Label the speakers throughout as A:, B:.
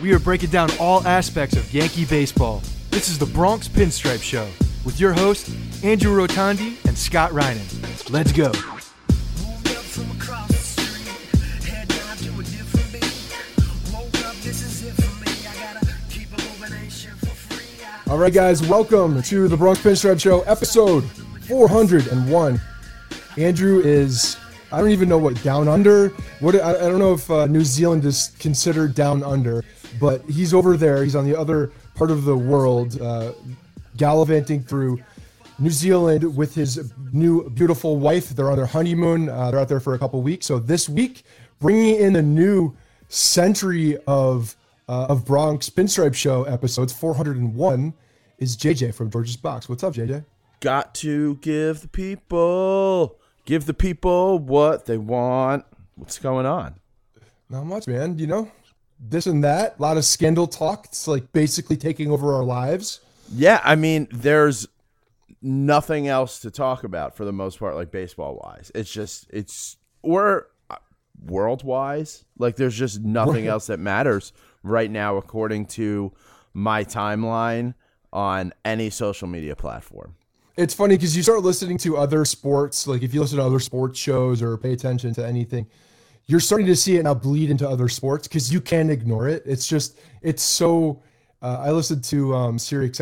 A: we are breaking down all aspects of Yankee baseball. This is the Bronx Pinstripe Show with your hosts, Andrew Rotondi and Scott Reinen. Let's go.
B: All right, guys, welcome to the Bronx Pinstripe Show, episode 401. Andrew is, I don't even know what down under. I don't know if New Zealand is considered down under, but he's over there. He's on the other part of the world, gallivanting through New Zealand with his new beautiful wife. They're on their honeymoon. They're out there for a couple weeks. So this week, bringing in a new century of Bronx Pinstripe Show episodes, 401, is JJ from George's Box. What's up, JJ?
C: Got to give the people what they want. What's going on?
B: Not much, man. You know, this and that. A lot of scandal talk. It's like basically taking over our lives.
C: Yeah, I mean, there's nothing else to talk about for the most part, like baseball-wise. We're world-wise. Like, there's just nothing else that matters right now, according to my timeline on any social media platform.
B: It's funny because you start listening to other sports, like if you listen to other sports shows or pay attention to anything, you're starting to see it now bleed into other sports because you can't ignore it. It's so, I listened to Sirius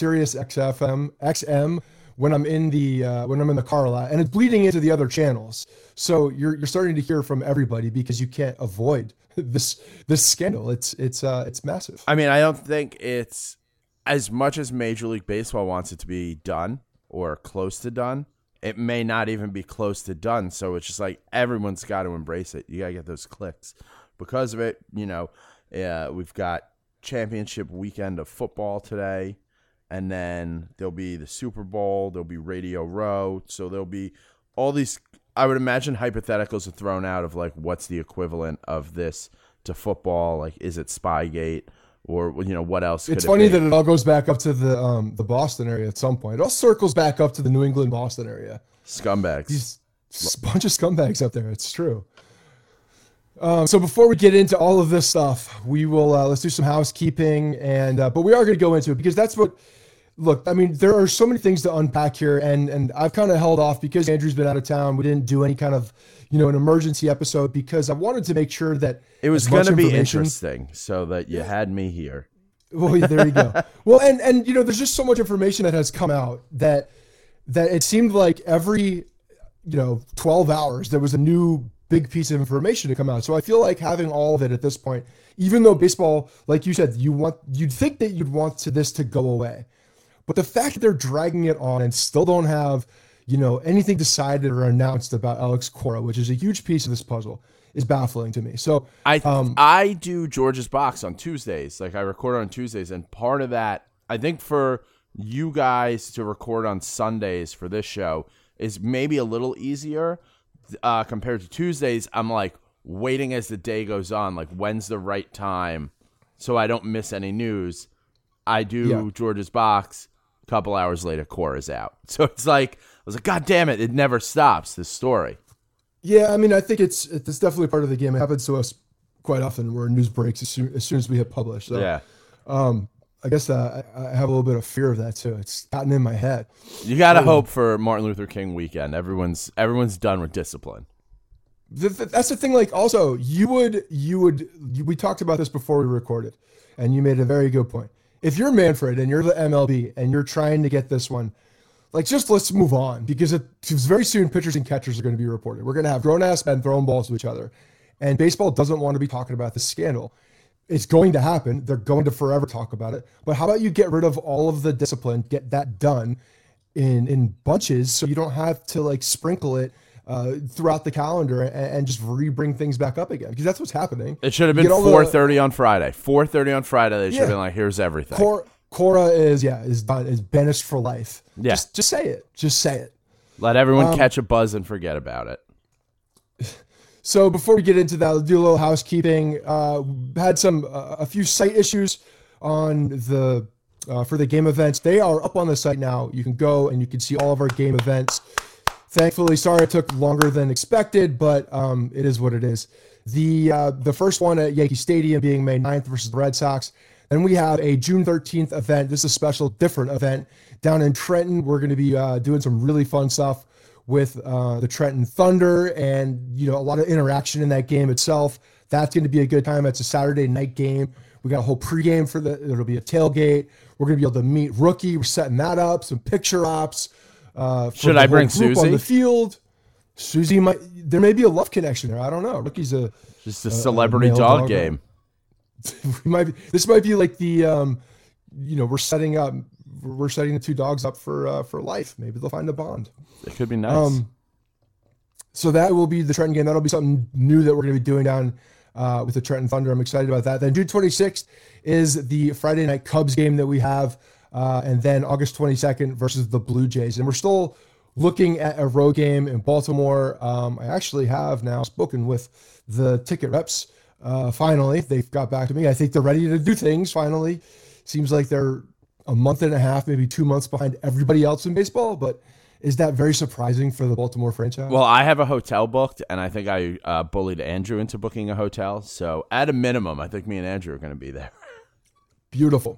B: XM when I'm in the car a lot, and it's bleeding into the other channels. So you're starting to hear from everybody because you can't avoid this scandal. It's massive.
C: I mean, I don't think it's as much as Major League Baseball wants it to be done or close to done. It may not even be close to done. So it's just like everyone's got to embrace it. You got to get those clicks because of it. You know, we've got championship weekend of football today, and then there'll be the Super Bowl. There'll be Radio Row. So there'll be all these, I would imagine, hypotheticals are thrown out of like, what's the equivalent of this to football? Like, is it Spygate? Or, you know, what else?
B: It's funny that it all goes back up to the Boston area at some point. It all circles back up to the New England, Boston area.
C: Scumbags.
B: These bunch of scumbags up there. It's true. So before we get into all of this stuff, we will let's do some housekeeping, but we are going to go into it because that's what. Look, I mean, there are so many things to unpack here, and I've kind of held off because Andrew's been out of town. We didn't do any kind of, an emergency episode because I wanted to make sure that
C: it was going to be interesting, so that you had me here.
B: Well, there you go. Well, and there's just so much information that has come out that it seemed like every 12 hours there was a new big piece of information to come out. So I feel like having all of it at this point, even though baseball, like you said, you'd think that you'd want this to go away. But the fact that they're dragging it on and still don't have, anything decided or announced about Alex Cora, which is a huge piece of this puzzle, is baffling to me. So
C: I do George's Box on Tuesdays. Like, I record on Tuesdays, and part of that, I think for you guys to record on Sundays for this show is maybe a little easier compared to Tuesdays. I'm like waiting as the day goes on, like when's the right time so I don't miss any news. I do George's Box. A couple hours later, Cora's out. So it's like, I was like, God damn it, it never stops, this story.
B: Yeah, I mean, I think it's definitely part of the game. It happens to us quite often where news breaks as soon as we hit publish. So,
C: yeah.
B: I guess I have a little bit of fear of that too. It's gotten in my head.
C: You got to hope for Martin Luther King weekend. Everyone's done with discipline.
B: That's the thing. Like, also, we talked about this before we recorded, and you made a very good point. If you're Manfred and you're the MLB and you're trying to get this one, like, just let's move on because it's very soon pitchers and catchers are going to be reported. We're going to have grown-ass men throwing balls to each other, and baseball doesn't want to be talking about this scandal. It's going to happen. They're going to forever talk about it. But how about you get rid of all of the discipline, get that done in bunches so you don't have to, like, sprinkle it throughout the calendar and just bring things back up again, because that's what's happening.
C: It should have been 4:30 on Friday. 4:30 on Friday. They should have been like, here's everything.
B: Cora is done, is banished for life.
C: Yeah.
B: Just say it. Just say it.
C: Let everyone catch a buzz and forget about it.
B: So before we get into that, let's do a little housekeeping. Had a few site issues on for the game events. They are up on the site now. You can go and you can see all of our game events. Thankfully, sorry it took longer than expected, but it is what it is. The first one at Yankee Stadium being May 9th versus the Red Sox. Then we have a June 13th event. This is a special, different event down in Trenton. We're going to be doing some really fun stuff with the Trenton Thunder, and a lot of interaction in that game itself. That's going to be a good time. It's a Saturday night game. We got a whole pregame it'll be a tailgate. We're going to be able to meet Rookie. We're setting that up. Some picture ops.
C: Should I bring Susie
B: on the field? Susie there may be a love connection there. I don't know. Rookie's
C: just a celebrity dog game.
B: This might be like the we're setting the two dogs up for life. Maybe they'll find a bond.
C: It could be nice.
B: So that will be the Trenton game. That'll be something new that we're going to be doing down with the Trenton Thunder. I'm excited about that. Then June 26th is the Friday night Cubs game that we have, and then August 22nd versus the Blue Jays. And we're still looking at a road game in Baltimore. I actually have now spoken with the ticket reps. Finally, they've got back to me. I think they're ready to do things finally. Seems like they're a month and a half, maybe 2 months behind everybody else in baseball, but is that very surprising for the Baltimore franchise?
C: Well, I have a hotel booked, and I think I bullied Andrew into booking a hotel. So at a minimum, I think me and Andrew are going to be there.
B: Beautiful.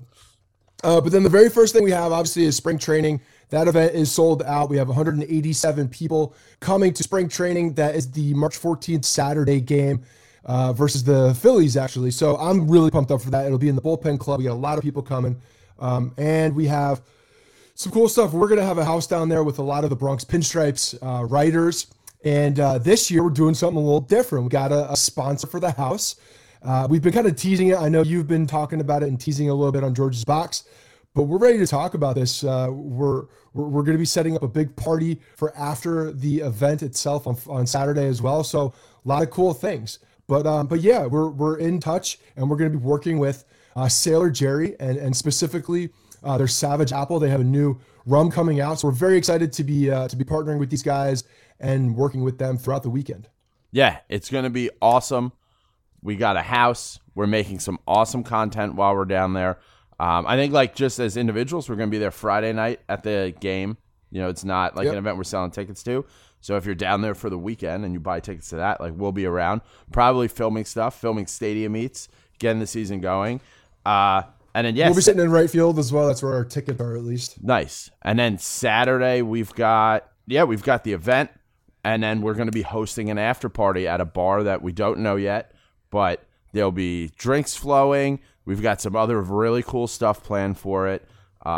B: But then the very first thing we have, obviously, is spring training. That event is sold out. We have 187 people coming to spring training. That is the March 14th Saturday game versus the Phillies, actually. So I'm really pumped up for that. It'll be in the Bullpen Club. We got a lot of people coming. And we have some cool stuff. We're going to have a house down there with a lot of the Bronx Pinstripes writers. And this year we're doing something a little different. We got a sponsor for the house. We've been kind of teasing it. I know you've been talking about it and teasing a little bit on George's Box, but we're ready to talk about this. We're going to be setting up a big party for after the event itself on Saturday as well. So a lot of cool things. But yeah, we're in touch, and we're going to be working with Sailor Jerry and specifically their Savage Apple. They have a new rum coming out, so we're very excited to be partnering with these guys and working with them throughout the weekend.
C: Yeah, it's going to be awesome. We got a house. We're making some awesome content while we're down there. I think just as individuals, we're going to be there Friday night at the game. It's not like an event we're selling tickets to. So if you're down there for the weekend and you buy tickets to that, we'll be around, probably filming stadium meets, getting the season going. And then
B: we'll be sitting in right field as well. That's where our tickets are, at least.
C: Nice. And then Saturday we've got the event, and then we're going to be hosting an after party at a bar that we don't know yet, but there'll be drinks flowing. We've got some other really cool stuff planned for it.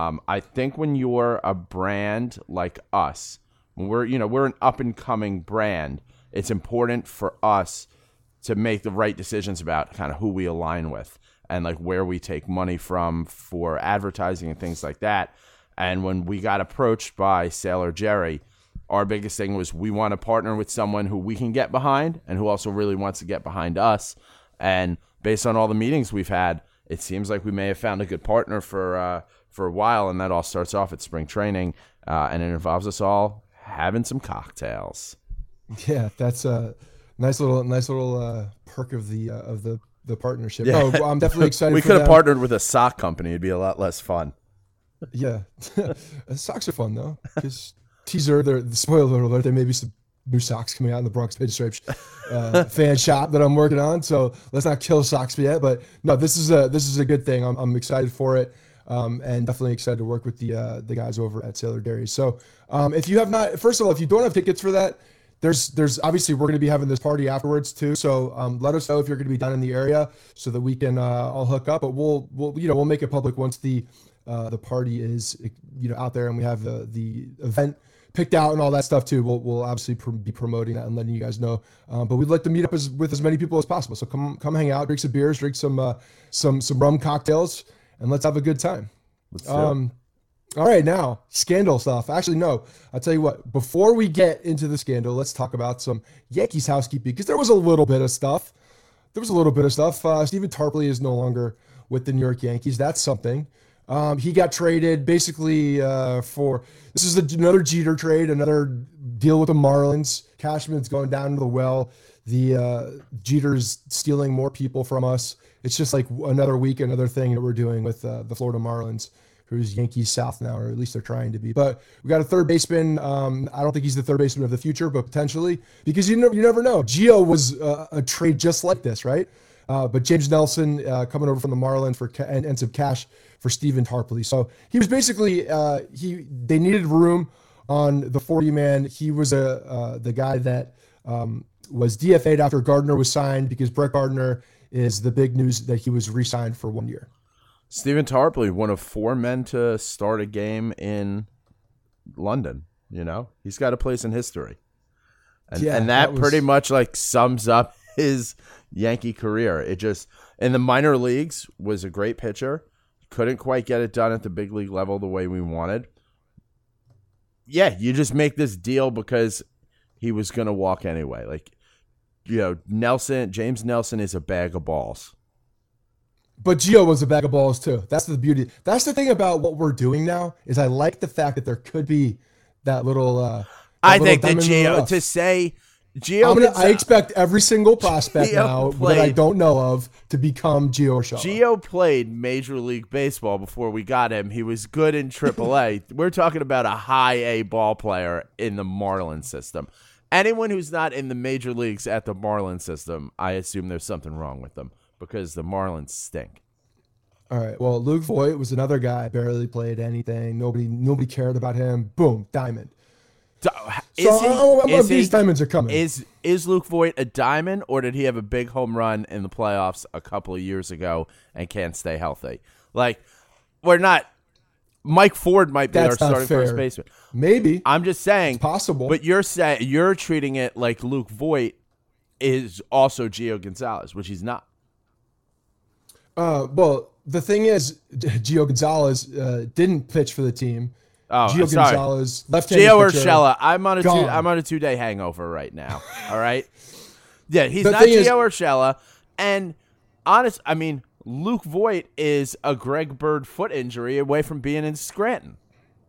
C: I think when you're a brand like us, when we're an up and coming brand, it's important for us to make the right decisions about kind of who we align with and where we take money from for advertising and things like that. And when we got approached by Sailor Jerry, our biggest thing was we want to partner with someone who we can get behind and who also really wants to get behind us. And based on all the meetings we've had, it seems like we may have found a good partner for a while, and that all starts off at spring training, and it involves us all having some cocktails.
B: Yeah, that's a nice little perk of the partnership.
C: Yeah.
B: Oh, I'm definitely excited.
C: We could have partnered with a sock company; it'd be a lot less fun.
B: Yeah, socks are fun though. Because teaser, the spoiler alert, there may be some new socks coming out in the Bronx Pinstripes fan shop that I'm working on. So let's not kill socks yet. But no, this is a good thing. I'm excited for it. And definitely excited to work with the guys over at Sailor Dairy. So if you have not, first of all, if you don't have tickets for that, there's obviously we're going to be having this party afterwards too. So let us know if you're going to be down in the area so that we can all hook up. But we'll make it public once the party is out there and we have the event picked out and all that stuff too. We'll obviously be promoting that and letting you guys know. But we'd like to meet up with as many people as possible. So come hang out, drink some beers, drink some rum cocktails, and let's have a good time. All right, now, scandal stuff. Actually, no. I'll tell you what. Before we get into the scandal, let's talk about some Yankees housekeeping, because there was a little bit of stuff. Stephen Tarpley is no longer with the New York Yankees. That's something. He got traded basically for – this is another Jeter trade, another deal with the Marlins. Cashman's going down to the well. The Jeter's stealing more people from us. It's just like another week, another thing that we're doing with the Florida Marlins, who's Yankees South now, or at least they're trying to be. But we got a third baseman. I don't think he's the third baseman of the future, but potentially, because you never know. Gio was a trade just like this, right? But James Nelson coming over from the Marlins and some cash for Stephen Tarpley. So he was basically they needed room on the 40-man. He was the guy that was DFA'd after Gardner was signed, because Brett Gardner is the big news that he was re-signed for 1 year.
C: Stephen Tarpley, one of 4 men to start a game in London. He's got a place in history, and that pretty much like sums up his Yankee career. It just, in the minor leagues, was a great pitcher. Couldn't quite get it done at the big league level the way we wanted. Yeah, you just make this deal because he was going to walk anyway. Like, James Nelson is a bag of balls.
B: But Gio was a bag of balls too. That's the beauty. That's the thing about what we're doing now, is I like the fact that there could be that little.
C: I think that Gio, to say Gio,
B: I expect every single prospect now that I don't know of to become Gio Urshela.
C: Gio played Major League Baseball before we got him. He was good in AAA. We're talking about a high A ball player in the Marlins system. Anyone who's not in the major leagues at the Marlins system, I assume there's something wrong with them, because the Marlins stink.
B: All right. Well, Luke Voit was another guy, barely played anything. Nobody cared about him. Boom, diamond. These diamonds are coming.
C: Is Luke Voit a diamond, or did he have a big home run in the playoffs a couple of years ago and can't stay healthy? Like, we're not. Mike Ford might be our starting first baseman.
B: Maybe.
C: I'm just saying.
B: It's possible.
C: But you're treating it like Luke Voit is also Gio Gonzalez, which he's not.
B: Well, the thing is, Gio Gonzalez didn't pitch for the team.
C: Oh,
B: Gio
C: sorry.
B: Gonzalez, left-handed
C: Gio
B: pitcher.
C: Urshela. I'm on a 2-day hangover right now. All right. Yeah, he's not Gio Urshela. And Luke Voit is a Greg Bird foot injury away from being in Scranton.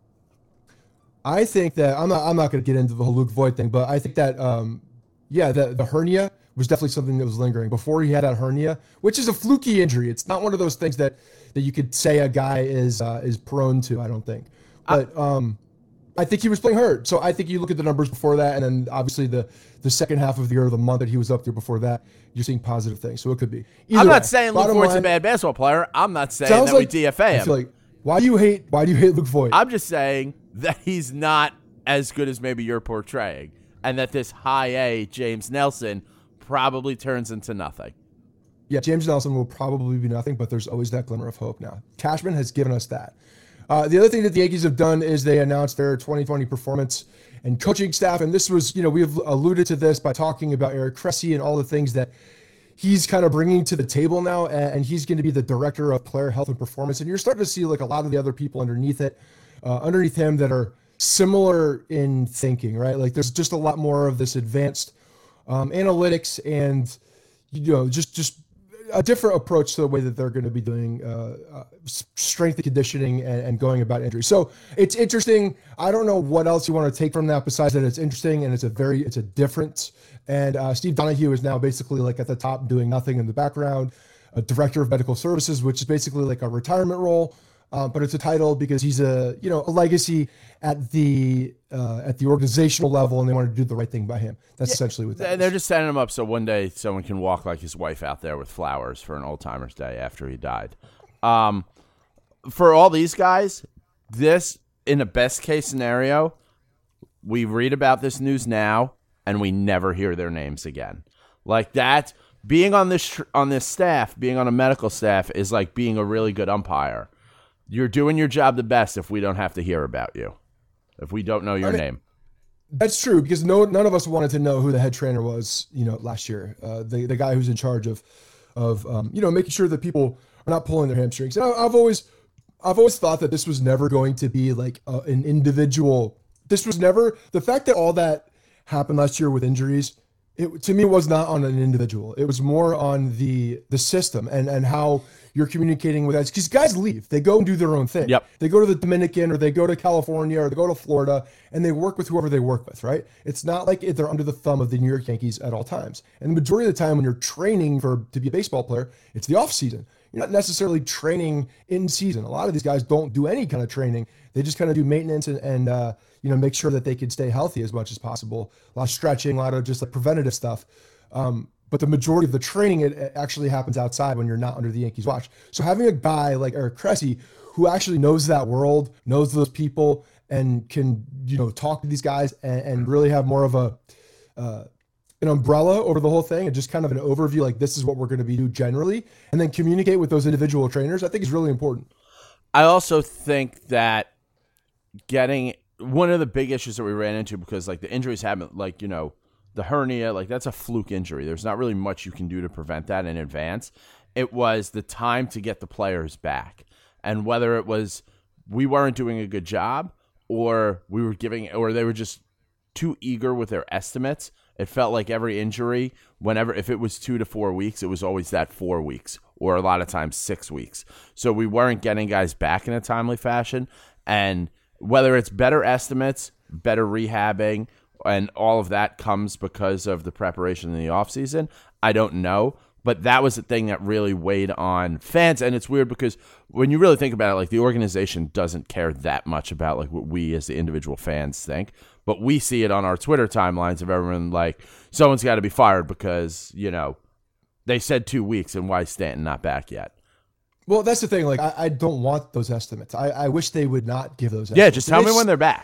B: I think that I'm not going to get into the whole Luke Voit thing, but I think that the hernia was definitely something that was lingering before he had that hernia, which is a fluky injury. It's not one of those things that you could say a guy is prone to, I don't think. But I think he was playing hurt. So I think you look at the numbers before that, and then obviously the second half of the year, or the month that he was up there before that, you're seeing positive things. So it could be.
C: I'm not saying Luke Voigt's a bad basketball player. I'm not saying that we DFA him.
B: I feel like, why do you hate Luke Voit?
C: I'm just saying that he's not as good as maybe you're portraying, and that this high A James Nelson probably turns into nothing.
B: Yeah, James Nelson will probably be nothing, but there's always that glimmer of hope now. Cashman has given us that. The other thing that the Yankees have done is they announced their 2020 performance and coaching staff. And this was, we've alluded to this by talking about Eric Cressey and all the things that he's kind of bringing to the table now. And he's going to be the director of player health and performance. And you're starting to see like a lot of the other people underneath him that are similar in thinking, right? Like there's just a lot more of this advanced analytics and, just a different approach to the way that they're going to be doing strength and conditioning and going about injury. So it's interesting. I don't know what else you want to take from that besides that it's interesting and it's a difference. And Steve Donahue is now basically like at the top doing nothing in the background, a director of medical services, which is basically like a retirement role. But it's a title because he's a legacy at the organizational level, and they want to do the right thing by him. That's essentially what that is.
C: They're just setting him up so one day someone can walk like his wife out there with flowers for an old timers day after he died. For all these guys, this in the best case scenario, we read about this news now and we never hear their names again. Like that, being on this staff, being on a medical staff is like being a really good umpire. You're doing your job the best if we don't have to hear about you, if we don't know your name.
B: That's true, because none of us wanted to know who the head trainer was, last year. The guy who's in charge of making sure that people are not pulling their hamstrings. And I've always thought that this was never going to be like an individual. This was never the fact that all that happened last year with injuries. To me, it was not on an individual. It was more on the system and how you're communicating with guys. Because guys leave. They go and do their own thing.
C: Yep.
B: They go to the Dominican or they go to California or they go to Florida and they work with whoever they work with, right? It's not like they're under the thumb of the New York Yankees at all times. And the majority of the time when you're training to be a baseball player, it's the off season. you're not necessarily training in season. A lot of these guys don't do any kind of training. They just kind of do maintenance and make sure that they can stay healthy as much as possible. A lot of stretching, a lot of just like preventative stuff. But the majority of the training, it actually happens outside when you're not under the Yankees watch. So having a guy like Eric Cressey who actually knows that world, knows those people, and can, talk to these guys and really have more of an umbrella over the whole thing and just kind of an overview, like this is what we're going to be doing generally, and then communicate with those individual trainers, I think is really important.
C: I also think that getting one of the big issues that we ran into, because like the injuries happen, like, the hernia, like that's a fluke injury. There's not really much you can do to prevent that in advance. It was the time to get the players back. And whether it was we weren't doing a good job or they were just too eager with their estimates. It felt like every injury, if it was 2 to 4 weeks, it was always that 4 weeks, or a lot of times 6 weeks. So we weren't getting guys back in a timely fashion. And whether it's better estimates, better rehabbing, and all of that comes because of the preparation in the offseason, I don't know. But that was the thing that really weighed on fans. And it's weird because when you really think about it, like the organization doesn't care that much about like what we as the individual fans think. But we see it on our Twitter timelines of everyone like, someone's got to be fired because, they said 2 weeks and why is Stanton not back yet?
B: Well, that's the thing. Like, I don't want those estimates. I wish they would not give those estimates.
C: Yeah, just tell me when they're back.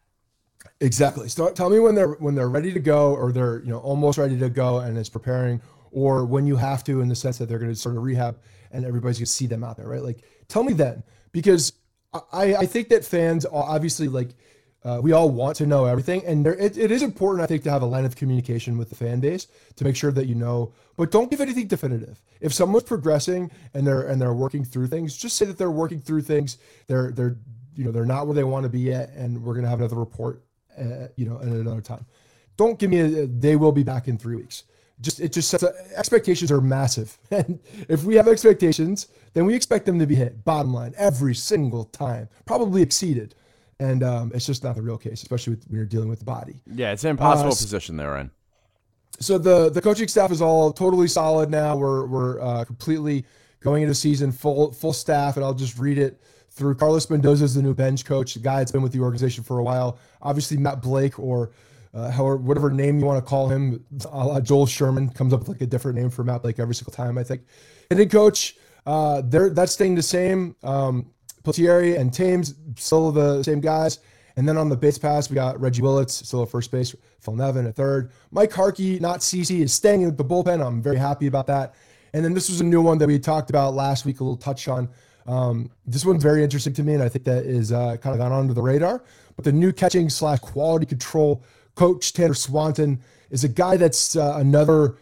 B: Exactly. Tell me when they're ready to go, or they're almost ready to go and is preparing, or when you have to, in the sense that they're going to sort of rehab and everybody's going to see them out there, right? Like, tell me then, because I think that fans obviously we all want to know everything, and it is important, I think, to have a line of communication with the fan base to make sure that but don't give anything definitive. If someone's progressing and they're working through things, just say that they're working through things. They're not where they want to be yet, and we're going to have another report, at another time. Don't give me they will be back in 3 weeks. It just sets expectations are massive. And if we have expectations, then we expect them to be hit, bottom line, every single time, probably exceeded. And it's just not the real case, especially when you're dealing with the body.
C: Yeah, it's an impossible position they're in.
B: So the coaching staff is all totally solid now. We're completely going into season full staff, and I'll just read it through. Carlos Mendoza is the new bench coach, the guy that's been with the organization for a while. Obviously, Matt Blake, or whatever name you want to call him, Joel Sherman comes up with like a different name for Matt Blake every single time, I think. And then coach, that's staying the same. Peltieri and Thames, still the same guys. And then on the base pass, we got Reggie Willits, still at first base, Phil Nevin at third. Mike Harkey, not CC, is staying in the bullpen. I'm very happy about that. And then this was a new one that we talked about last week, a little touch on. This one's very interesting to me, and I think that is kind of gone under the radar. But the new catching / quality control coach, Tanner Swanton, is a guy that's another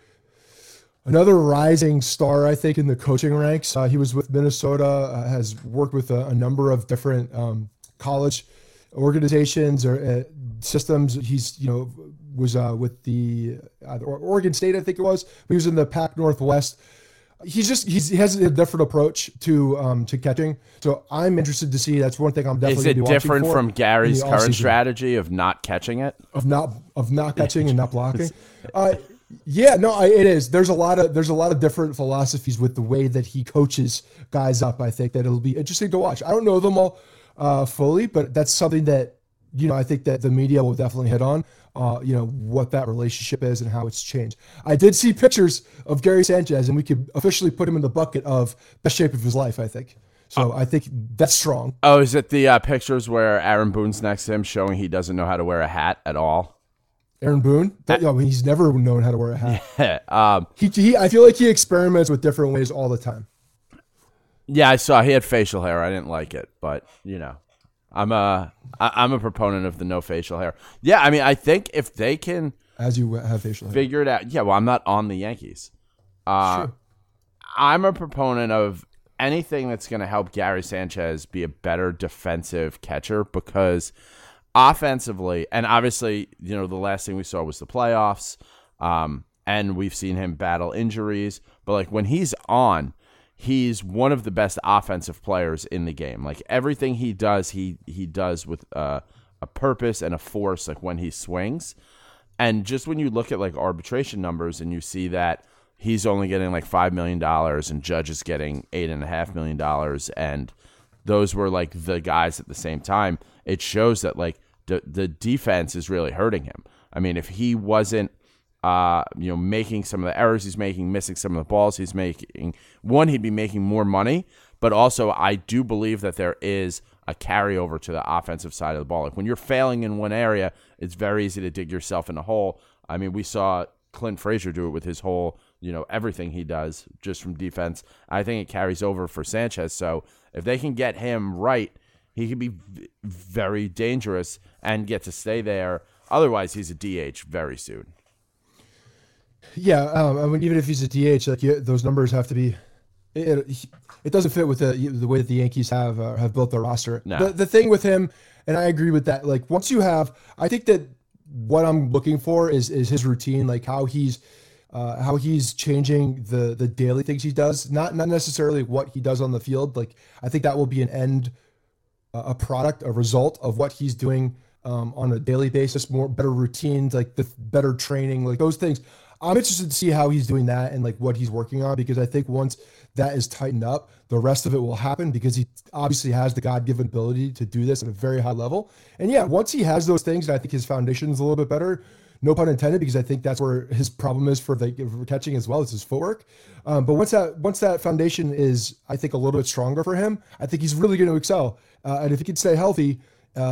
B: rising star, I think, in the coaching ranks. He was with Minnesota, has worked with a number of different college organizations or systems. He's, was with the Oregon State, I think it was. He was in the Pac Northwest. He has a different approach to catching. So I'm interested to see. That's one thing I'm definitely going to be watching for. Is it different
C: from Gary's current strategy of not catching it?
B: Of not catching and not blocking? Yeah, no, it is. There's a lot of different philosophies with the way that he coaches guys up. I think that it'll be interesting to watch. I don't know them all fully, but that's something that I think that the media will definitely hit on. What that relationship is and how it's changed. I did see pictures of Gary Sanchez, and we could officially put him in the bucket of best shape of his life, I think. So I think that's strong.
C: Oh, is it the pictures where Aaron Boone's next to him showing he doesn't know how to wear a hat at all?
B: Aaron Boone? He's never known how to wear a hat.
C: Yeah,
B: I feel like he experiments with different ways all the time.
C: Yeah, I saw he had facial hair. I didn't like it, but I'm a proponent of the no facial hair. Yeah, I mean, I think if they can,
B: as you have facial hair,
C: figure it out. Yeah, well, I'm not on the Yankees.
B: Sure.
C: I'm a proponent of anything that's going to help Gary Sanchez be a better defensive catcher, because offensively, and obviously, the last thing we saw was the playoffs, and we've seen him battle injuries. But like when he's on, he's one of the best offensive players in the game. Like everything he does, he does with a purpose and a force. Like when he swings, and just when you look at like arbitration numbers and you see that he's only getting like $5 million and Judge is getting $8.5 million. And those were like the guys at the same time. It shows that like the defense is really hurting him. I mean, if he wasn't, making some of the errors he's making, missing some of the balls he's making, one, he'd be making more money. But also, I do believe that there is a carryover to the offensive side of the ball. Like when you're failing in one area, it's very easy to dig yourself in a hole. I mean, we saw Clint Frazier do it with his whole, everything he does just from defense. I think it carries over for Sanchez. So if they can get him right, he could be very dangerous and get to stay there. Otherwise, he's a DH very soon.
B: Yeah, I mean, even if he's a DH, like those numbers have to be. It doesn't fit with the way that the Yankees have built their roster.
C: No.
B: The thing with him, and I agree with that. Like once you have, I think that what I'm looking for is his routine, like how he's changing the daily things he does, not necessarily what he does on the field. Like I think that will be a product, a result of what he's doing on a daily basis, better routines, like the better training, like those things. I'm interested to see how he's doing that and like what he's working on, because I think once that is tightened up, the rest of it will happen, because he obviously has the God-given ability to do this at a very high level. And yeah, once he has those things, and I think his foundation is a little bit better, no pun intended, because I think that's where his problem is for catching as well as his footwork. But once that foundation is, I think, a little bit stronger for him, I think he's really going to excel. And if he can stay healthy,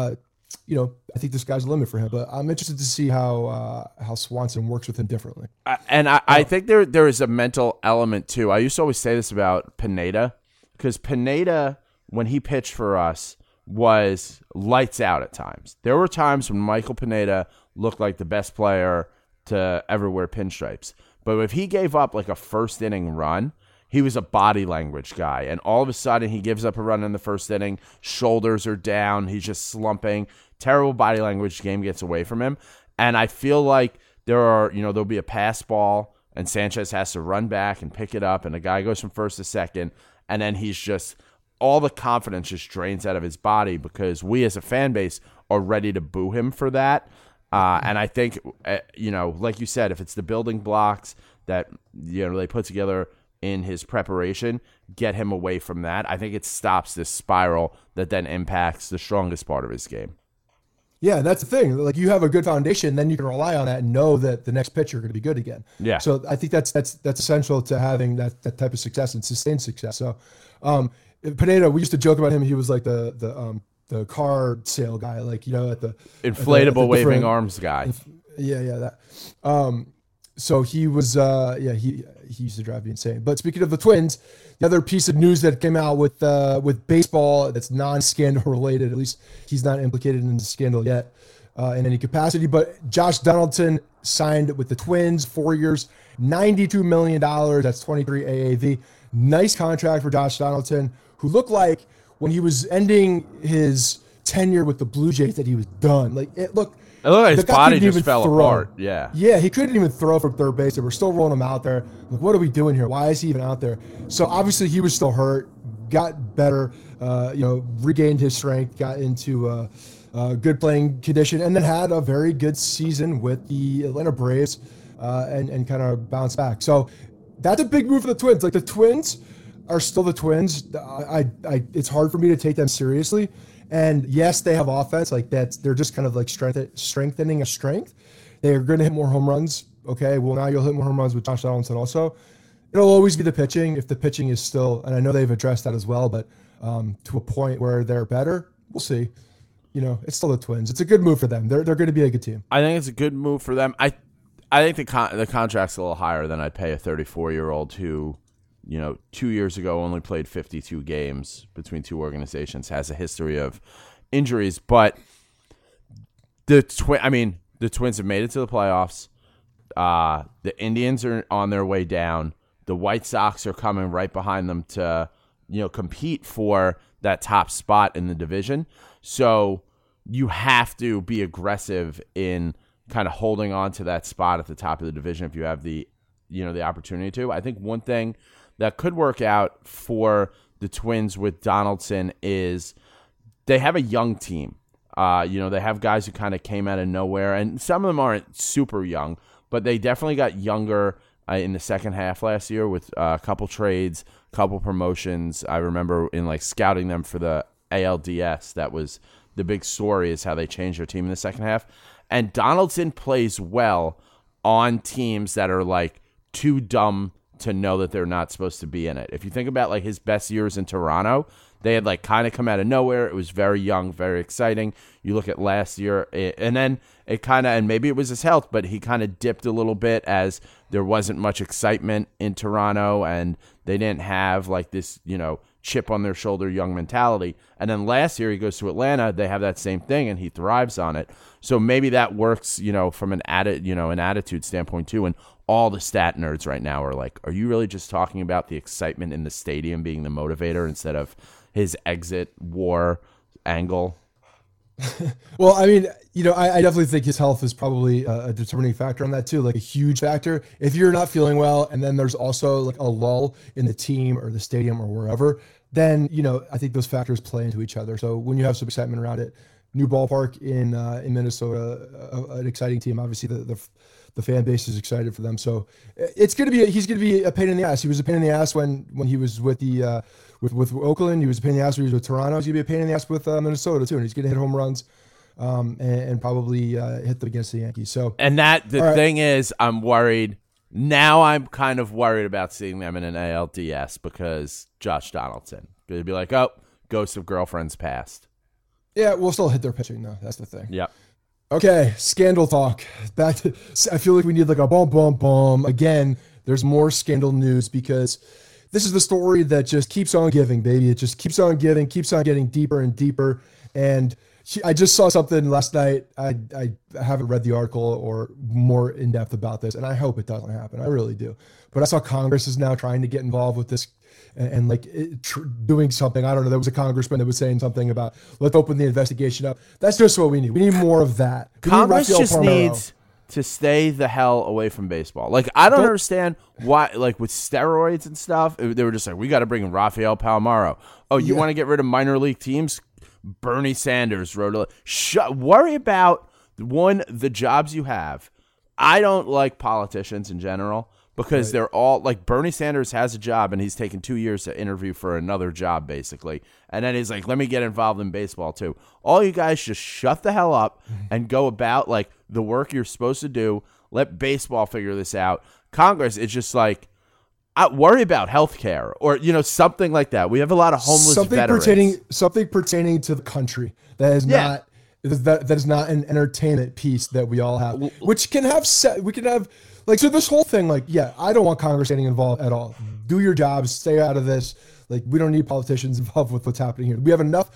B: I think this guy's the limit for him. But I'm interested to see how Swanson works with him differently.
C: I think there is a mental element too. I used to always say this about Pineda, because Pineda, when he pitched for us, was lights out at times. There were times when Michael Pineda looked like the best player to ever wear pinstripes. But if he gave up like a first inning run, he was a body language guy. And all of a sudden he gives up a run in the first inning, shoulders are down, he's just slumping. Terrible body language, game gets away from him. And I feel like there'll be a pass ball and Sanchez has to run back and pick it up, and the guy goes from first to second, and then he's just, all the confidence just drains out of his body, because we as a fan base are ready to boo him for that. And I think, like you said, if it's the building blocks that, they put together in his preparation, get him away from that, I think it stops this spiral that then impacts the strongest part of his game.
B: Yeah, that's the thing. Like you have a good foundation, then you can rely on that and know that the next pitch you're going to be good again.
C: Yeah.
B: So I think that's essential to having that type of success and sustained success. So Pineda, we used to joke about him. He was like the car sale guy, like at the
C: inflatable waving arms guy.
B: Yeah, that. So he was, he used to drive me insane. But speaking of the Twins, the other piece of news that came out with baseball that's non-scandal related, at least he's not implicated in the scandal yet in any capacity, but Josh Donaldson signed with the Twins, 4 years, $92 million. That's 23 AAV. Nice contract for Josh Donaldson, who looked like when he was ending his tenure with the Blue Jays that he was done. Like it looked
C: like his body just fell apart. Yeah,
B: he couldn't even throw from third base. They were still rolling him out there. Like, what are we doing here? Why is he even out there? So obviously he was still hurt, got better, regained his strength, got into good playing condition, and then had a very good season with the Atlanta Braves and kind of bounced back. So that's a big move for the Twins. Like the Twins are still the Twins. It's hard for me to take them seriously. And yes, they have offense like that. They're just kind of like strengthening a strength. They're going to hit more home runs. Okay, well now you'll hit more home runs with Josh Donaldson also. It'll always be the pitching. If the pitching is still, and I know they've addressed that as well, but to a point where they're better, we'll see. It's still the Twins. It's a good move for them. They're going to be a good team.
C: I think it's a good move for them. I think the contract's a little higher than I'd pay a 34-year-old who, 2 years ago only played 52 games between two organizations, has a history of injuries. But the Twins have made it to the playoffs. The Indians are on their way down. The White Sox are coming right behind them to, compete for that top spot in the division. So you have to be aggressive in kind of holding on to that spot at the top of the division if you have the opportunity to. I think one thing that could work out for the Twins with Donaldson is they have a young team. They have guys who kind of came out of nowhere, and some of them aren't super young, but they definitely got younger in the second half last year with a couple trades, couple promotions. I remember in like scouting them for the ALDS. That was the big story, is how they changed their team in the second half. And Donaldson plays well on teams that are like too dumb to know that they're not supposed to be in it. If you think about like his best years in Toronto, they had like kind of come out of nowhere. It was very young, very exciting. You look at last year, and then it kind of, and maybe it was his health, but he kind of dipped a little bit as there wasn't much excitement in Toronto, and they didn't have like this, chip on their shoulder young mentality. And then last year he goes to Atlanta, they have that same thing, and he thrives on it. So maybe that works, from an attitude standpoint too. And all the stat nerds right now are like, are you really just talking about the excitement in the stadium being the motivator instead of his exit war angle?
B: Well, I mean, I definitely think his health is probably a determining factor on that too, like a huge factor. If you're not feeling well, and then there's also like a lull in the team or the stadium or wherever, then, I think those factors play into each other. So when you have some excitement around it, new ballpark in Minnesota, an exciting team, obviously the fan base is excited for them. So he's going to be a pain in the ass. He was a pain in the ass when he was with the, with Oakland. He was a pain in the ass when he was with Toronto. He's going to be a pain in the ass with Minnesota too. And he's going to hit home runs and probably hit them against the Yankees. So,
C: and the thing is, I'm worried. Now I'm kind of worried about seeing them in an ALDS because Josh Donaldson. They'd be like, oh, ghost of girlfriend's past.
B: Yeah, we'll still hit their pitching though. That's the thing.
C: Yep.
B: Okay, scandal talk. Back to, I feel like we need like a boom. Again, there's more scandal news because this is the story that just keeps on giving, baby. It just keeps on giving, keeps on getting deeper and deeper. And I just saw something last night. I haven't read the article or more in depth about this, and I hope it doesn't happen. I really do. But I saw Congress is now trying to get involved with this and doing something. I don't know. There was a congressman that was saying something about let's open the investigation up. That's just what we need. We need more of that.
C: Congress just needs to stay the hell away from baseball. Like, I don't understand why, like with steroids and stuff, they were just like, we got to bring in Rafael Palmeiro. Oh, you want to get rid of minor league teams? Bernie Sanders wrote worry about the jobs you have. I don't like politicians in general because they're all like Bernie Sanders has a job and he's taken 2 years to interview for another job basically. And then he's like, let me get involved in baseball too. All you guys just shut the hell up and go about like the work you're supposed to do. Let baseball figure this out. Congress is just like, I worry about healthcare or, something like that. We have a lot of homeless veterans.
B: Something pertaining to the country that is not that is not an entertainment piece that we all have, which can have so this whole thing, I don't want Congress getting involved at all. Do your jobs, stay out of this. Like, we don't need politicians involved with what's happening here. We have enough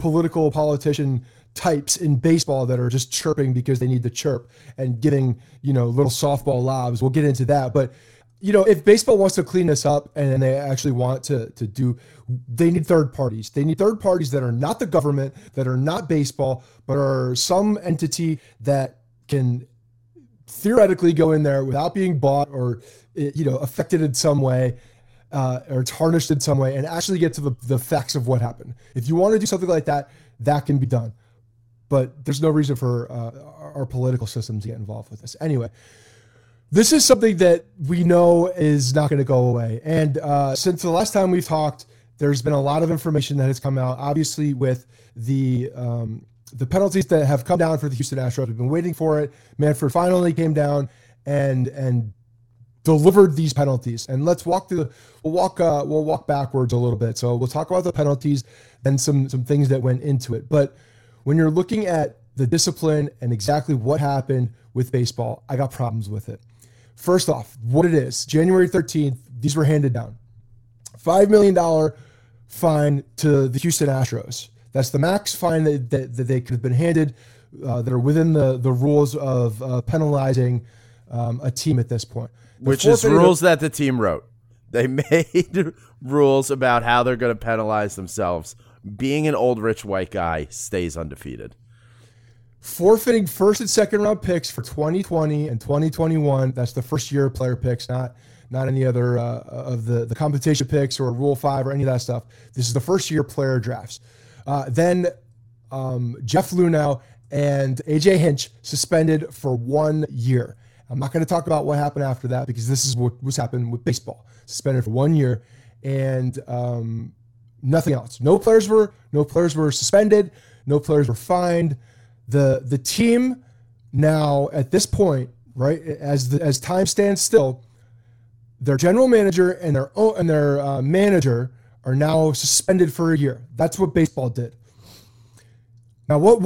B: politician types in baseball that are just chirping because they need to chirp and getting, little softball lobs. We'll get into that. But, if baseball wants to clean this up and they actually want to do, they need third parties. They need third parties that are not the government, that are not baseball, but are some entity that can theoretically go in there without being bought or, affected in some way or tarnished in some way and actually get to the facts of what happened. If you want to do something like that, that can be done. But there's no reason for our political system to get involved with this. Anyway, this is something that we know is not going to go away. And since the last time we've talked, there's been a lot of information that has come out, obviously with the penalties that have come down for the Houston Astros. We've been waiting for it. Manfred finally came down and delivered these penalties. And let's walk we'll walk backwards a little bit. So we'll talk about the penalties and some things that went into it. But when you're looking at the discipline and exactly what happened with baseball, I got problems with it. First off, what it is, January 13th, these were handed down. $5 million fine to the Houston Astros. That's the max fine that they could have been handed that are within the rules of penalizing a team at this point.
C: Which is rules that the team wrote. They made rules about how they're going to penalize themselves. Being an old rich white guy stays undefeated.
B: Forfeiting first and second round picks for 2020 and 2021. That's the first year player picks, not any other of the compensation picks or Rule 5 or any of that stuff. This is the first year player drafts. Then Jeff Luhnow and AJ Hinch suspended for 1 year. I'm not going to talk about what happened after that because this is what's happened with baseball. Suspended for 1 year and nothing else. No players were suspended. No players were fined. The team now at this point, right, as time stands still, their general manager and their manager are now suspended for a year. That's what baseball did. Now, what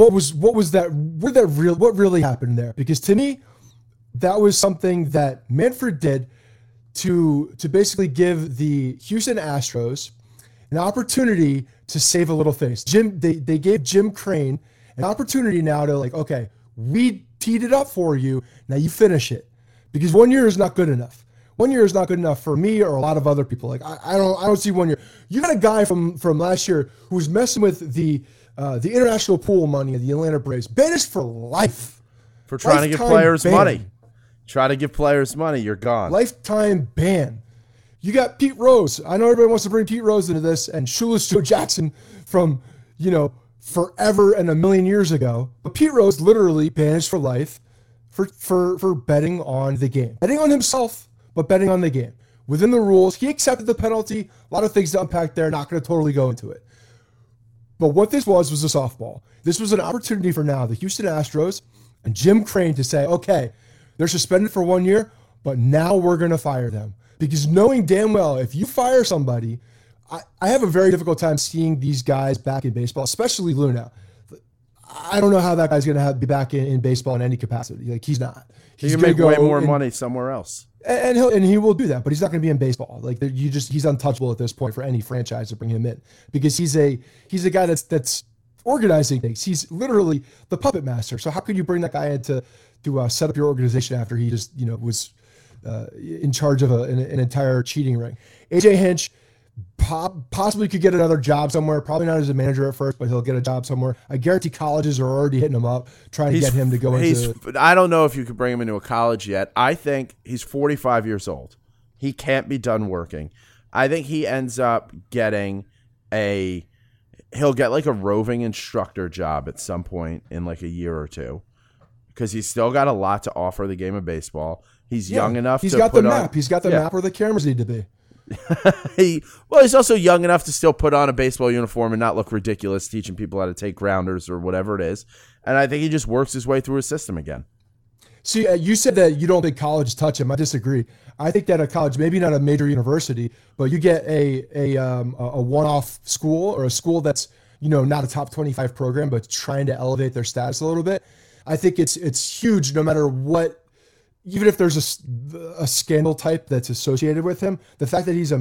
B: really happened there? Because to me, that was something that Manfred did to basically give the Houston Astros an opportunity to save a little face. They gave Jim Crane an opportunity now to okay, we teed it up for you. Now you finish it, because 1 year is not good enough. 1 year is not good enough for me or a lot of other people. I don't see 1 year. You got a guy from last year who was messing with the international pool money of the Atlanta Braves, banished for life.
C: For trying to give players money. Try to give players money, you're gone.
B: Lifetime ban. You got Pete Rose. I know everybody wants to bring Pete Rose into this and Shoeless Joe Jackson from, forever and a million years ago. But Pete Rose literally banished for life for betting on the game. Betting on himself, but betting on the game. Within the rules, he accepted the penalty. A lot of things to unpack there. Not going to totally go into it. But what this was a softball. This was an opportunity for now the Houston Astros and Jim Crane to say, okay, they're suspended for 1 year, but now we're going to fire them. Because knowing damn well, if you fire somebody, I have a very difficult time seeing these guys back in baseball, especially Luna. I don't know how that guy's going to be back in baseball in any capacity. He's not.
C: He can make way more money somewhere else.
B: And he will do that, but he's not going to be in baseball. He's untouchable at this point for any franchise to bring him in, because he's a guy that's organizing things. He's literally the puppet master. So how could you bring that guy in to set up your organization after he just was in charge of an entire cheating ring? AJ Hinch possibly could get another job somewhere. Probably not as a manager at first, but he'll get a job somewhere. I guarantee colleges are already hitting him up, trying to get him to go into.
C: I don't know if you could bring him into a college yet. I think he's 45 years old. He can't be done working. I think he ends up getting he'll get a roving instructor job at some point in a year or two, because he's still got a lot to offer the game of baseball. He's young enough. He's got the map.
B: He's got the map where the cameras need to be.
C: He's also young enough to still put on a baseball uniform and not look ridiculous teaching people how to take grounders or whatever it is. And I think he just works his way through his system again.
B: See, you said that you don't think college touch him. I disagree. I think that a college, maybe not a major university, but you get a one-off school, or a school that's not a top 25 program, but trying to elevate their status a little bit. I think it's huge, no matter what. Even if there's a scandal type that's associated with him, the fact that he's a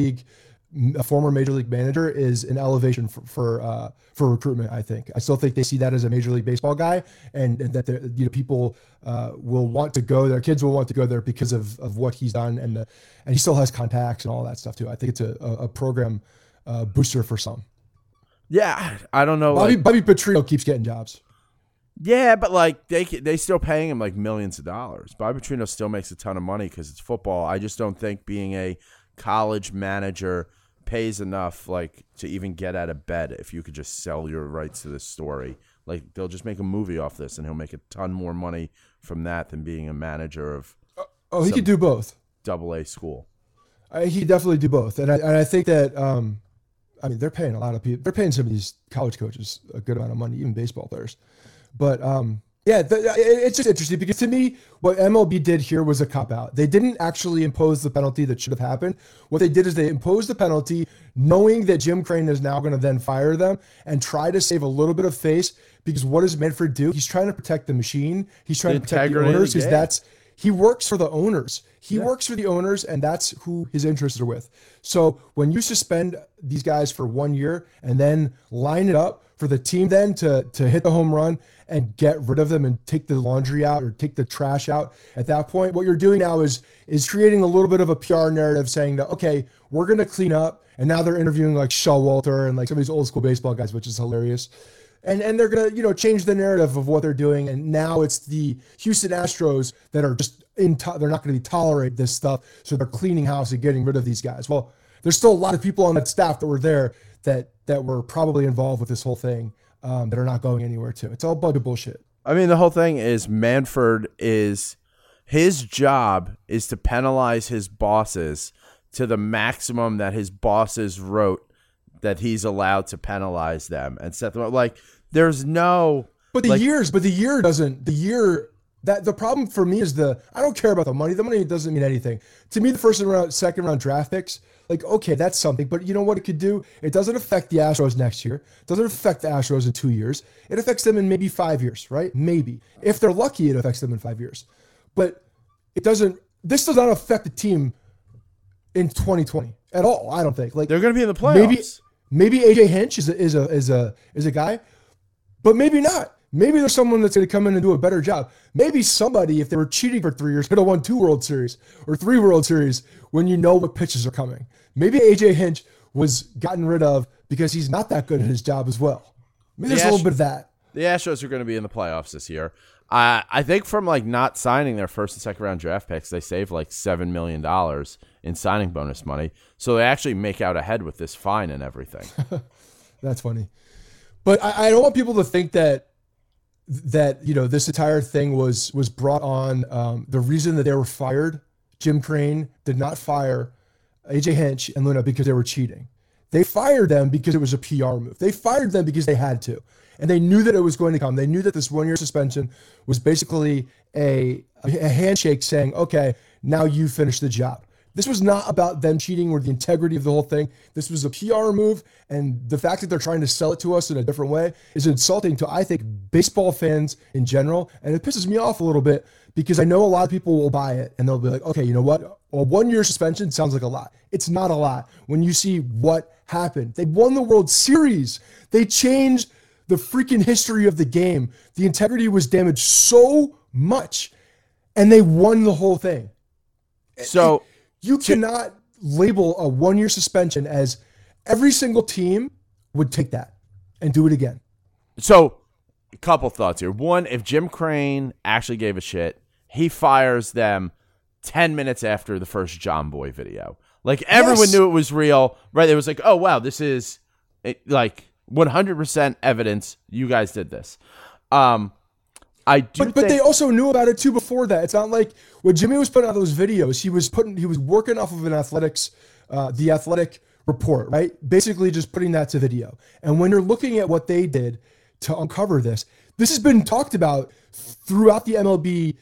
B: former major league manager is an elevation for recruitment. I think. I still think they see that as a Major League Baseball guy, and that people will want to go. Their kids will want to go there because of what he's done, and he still has contacts and all that stuff too. I think it's a program booster for some.
C: Yeah, I don't know.
B: Bobby Petrino keeps getting jobs.
C: Yeah, but they still paying him millions of dollars. Bobby Petrino still makes a ton of money because it's football. I just don't think being a college manager pays enough to even get out of bed if you could just sell your rights to this story. They'll just make a movie off this, and he'll make a ton more money from that than being a manager of.
B: He could do both.
C: AA school.
B: He definitely do both, and I think that. They're paying a lot of people. They're paying some of these college coaches a good amount of money, even baseball players. But it's just interesting, because to me, what MLB did here was a cop-out. They didn't actually impose the penalty that should have happened. What they did is they imposed the penalty knowing that Jim Crane is now going to then fire them and try to save a little bit of face, because what does Manfred do? He's trying to protect the machine. He's trying to protect the owners, because he works for the owners. He works for the owners, and that's who his interests are with. So when you suspend these guys for 1 year and then line it up for the team then to hit the home run and get rid of them and take the laundry out or take the trash out, at that point, what you're doing now is creating a little bit of a PR narrative saying that, okay, we're going to clean up. And now they're interviewing Showalter and some of these old school baseball guys, which is hilarious. And they're going to, change the narrative of what they're doing. And now it's the Houston Astros that are just they're not going to tolerate this stuff. So they're cleaning house and getting rid of these guys. Well, there's still a lot of people on that staff that were there that were probably involved with this whole thing that are not going anywhere too. It's all a bunch of bullshit.
C: The whole thing is Manfred his job is to penalize his bosses to the maximum that his bosses wrote that he's allowed to penalize them and set them up. Like, there's no.
B: But the year doesn't. The problem for me is I don't care about the money. The money doesn't mean anything. To me, the first round, second round draft picks, like, okay, that's something. But you know what it could do? It doesn't affect the Astros next year. It doesn't affect the Astros in 2 years. It affects them in maybe 5 years, right? Maybe. If they're lucky, it affects them in 5 years. But it doesn't. This does not affect the team in 2020 at all. I don't think. Like,
C: they're going to be in the playoffs.
B: Maybe AJ Hinch is a guy, but maybe not. Maybe there's someone that's going to come in and do a better job. Maybe somebody, if they were cheating for 3 years, could have won 2 World Series or 3 World Series when you know what pitches are coming. Maybe AJ Hinch was gotten rid of because he's not that good at his job as well. Maybe there's a little bit of that.
C: The Astros are going to be in the playoffs this year. I think from like not signing their first and second round draft picks, they saved like $7 million in signing bonus money. So they actually make out ahead with this fine and everything.
B: That's funny. But I don't want people to think that this entire thing was brought on. The reason that they were fired, Jim Crane did not fire AJ Hinch and Luna because they were cheating. They fired them because it was a PR move. They fired them because they had to. And they knew that it was going to come. They knew that this 1 year suspension was basically a handshake saying, okay, now you finish the job. This was not about them cheating or the integrity of the whole thing. This was a PR move. And the fact that they're trying to sell it to us in a different way is insulting to, I think, baseball fans in general. And it pisses me off a little bit because I know a lot of people will buy it and they'll be like, okay, you know what? A 1 year suspension sounds like a lot. It's not a lot when you see what happened. They won the World Series. They changed the freaking history of the game. The integrity was damaged so much, and they won the whole thing.
C: So
B: you cannot label a 1 year suspension as every single team would take that and do it again.
C: So a couple thoughts here. One, if Jim Crane actually gave a shit, he fires them 10 minutes after the first John Boy video. Like, everyone knew it was real, right? It was like, oh, wow, this is like 100% evidence you guys did this. But
B: they also knew about it too before that. It's not like when Jimmy was putting out those videos, he was working off of the Athletic report, right? Basically just putting that to video. And when you're looking at what they did to uncover this has been talked about throughout the MLB,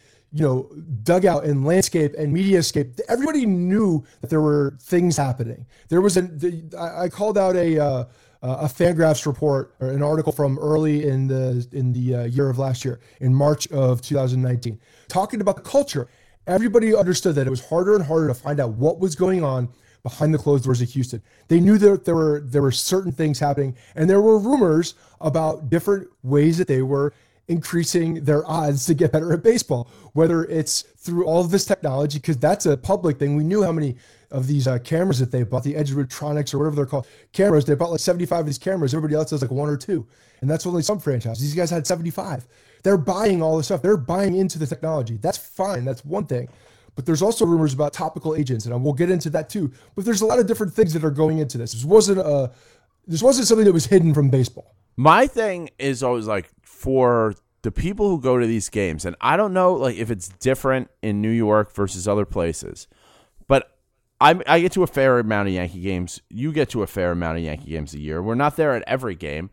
B: dugout and landscape and mediascape. Everybody knew that there were things happening. There was I called out a Fangraphs report or an article from early in the year of last year, in March of 2019, talking about the culture. Everybody understood that it was harder and harder to find out what was going on behind the closed doors of Houston. They knew that there were certain things happening, and there were rumors about different ways that they were increasing their odds to get better at baseball, whether it's through all of this technology, because that's a public thing. We knew how many of these cameras that they bought, the Edgewoodtronics or whatever they're called, cameras. They bought like 75 of these cameras. Everybody else has like 1 or 2. And that's only some franchises. These guys had 75. They're buying all this stuff. They're buying into the technology. That's fine. That's one thing. But there's also rumors about topical agents, and we'll get into that too. But there's a lot of different things that are going into this. This wasn't something that was hidden from baseball. My
C: thing is always like, for the people who go to these games, and I don't know like if it's different in New York versus other places, but I get to a fair amount of Yankee games. You get to a fair amount of Yankee games a year. We're not there at every game.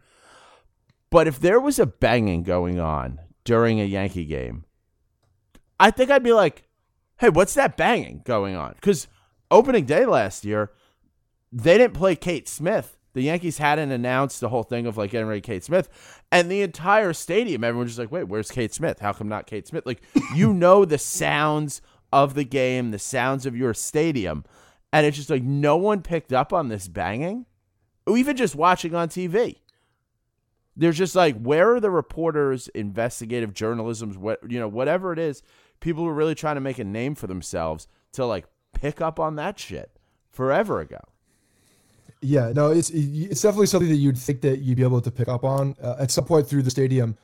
C: But if there was a banging going on during a Yankee game, I think I'd be like, hey, what's that banging going on? Because opening day last year, they didn't play Kate Smith. The Yankees hadn't announced the whole thing of like getting ready Kate Smith, and the entire stadium, everyone's just like, wait, where's Kate Smith? How come not Kate Smith? Like, the sounds of the game, the sounds of your stadium, and it's just like no one picked up on this banging, or even just watching on TV. There's just like, where are the reporters, investigative journalism, whatever it is, people who are really trying to make a name for themselves to like pick up on that shit forever ago.
B: Yeah, no, it's definitely something that you'd think that you'd be able to pick up on at some point through the stadium.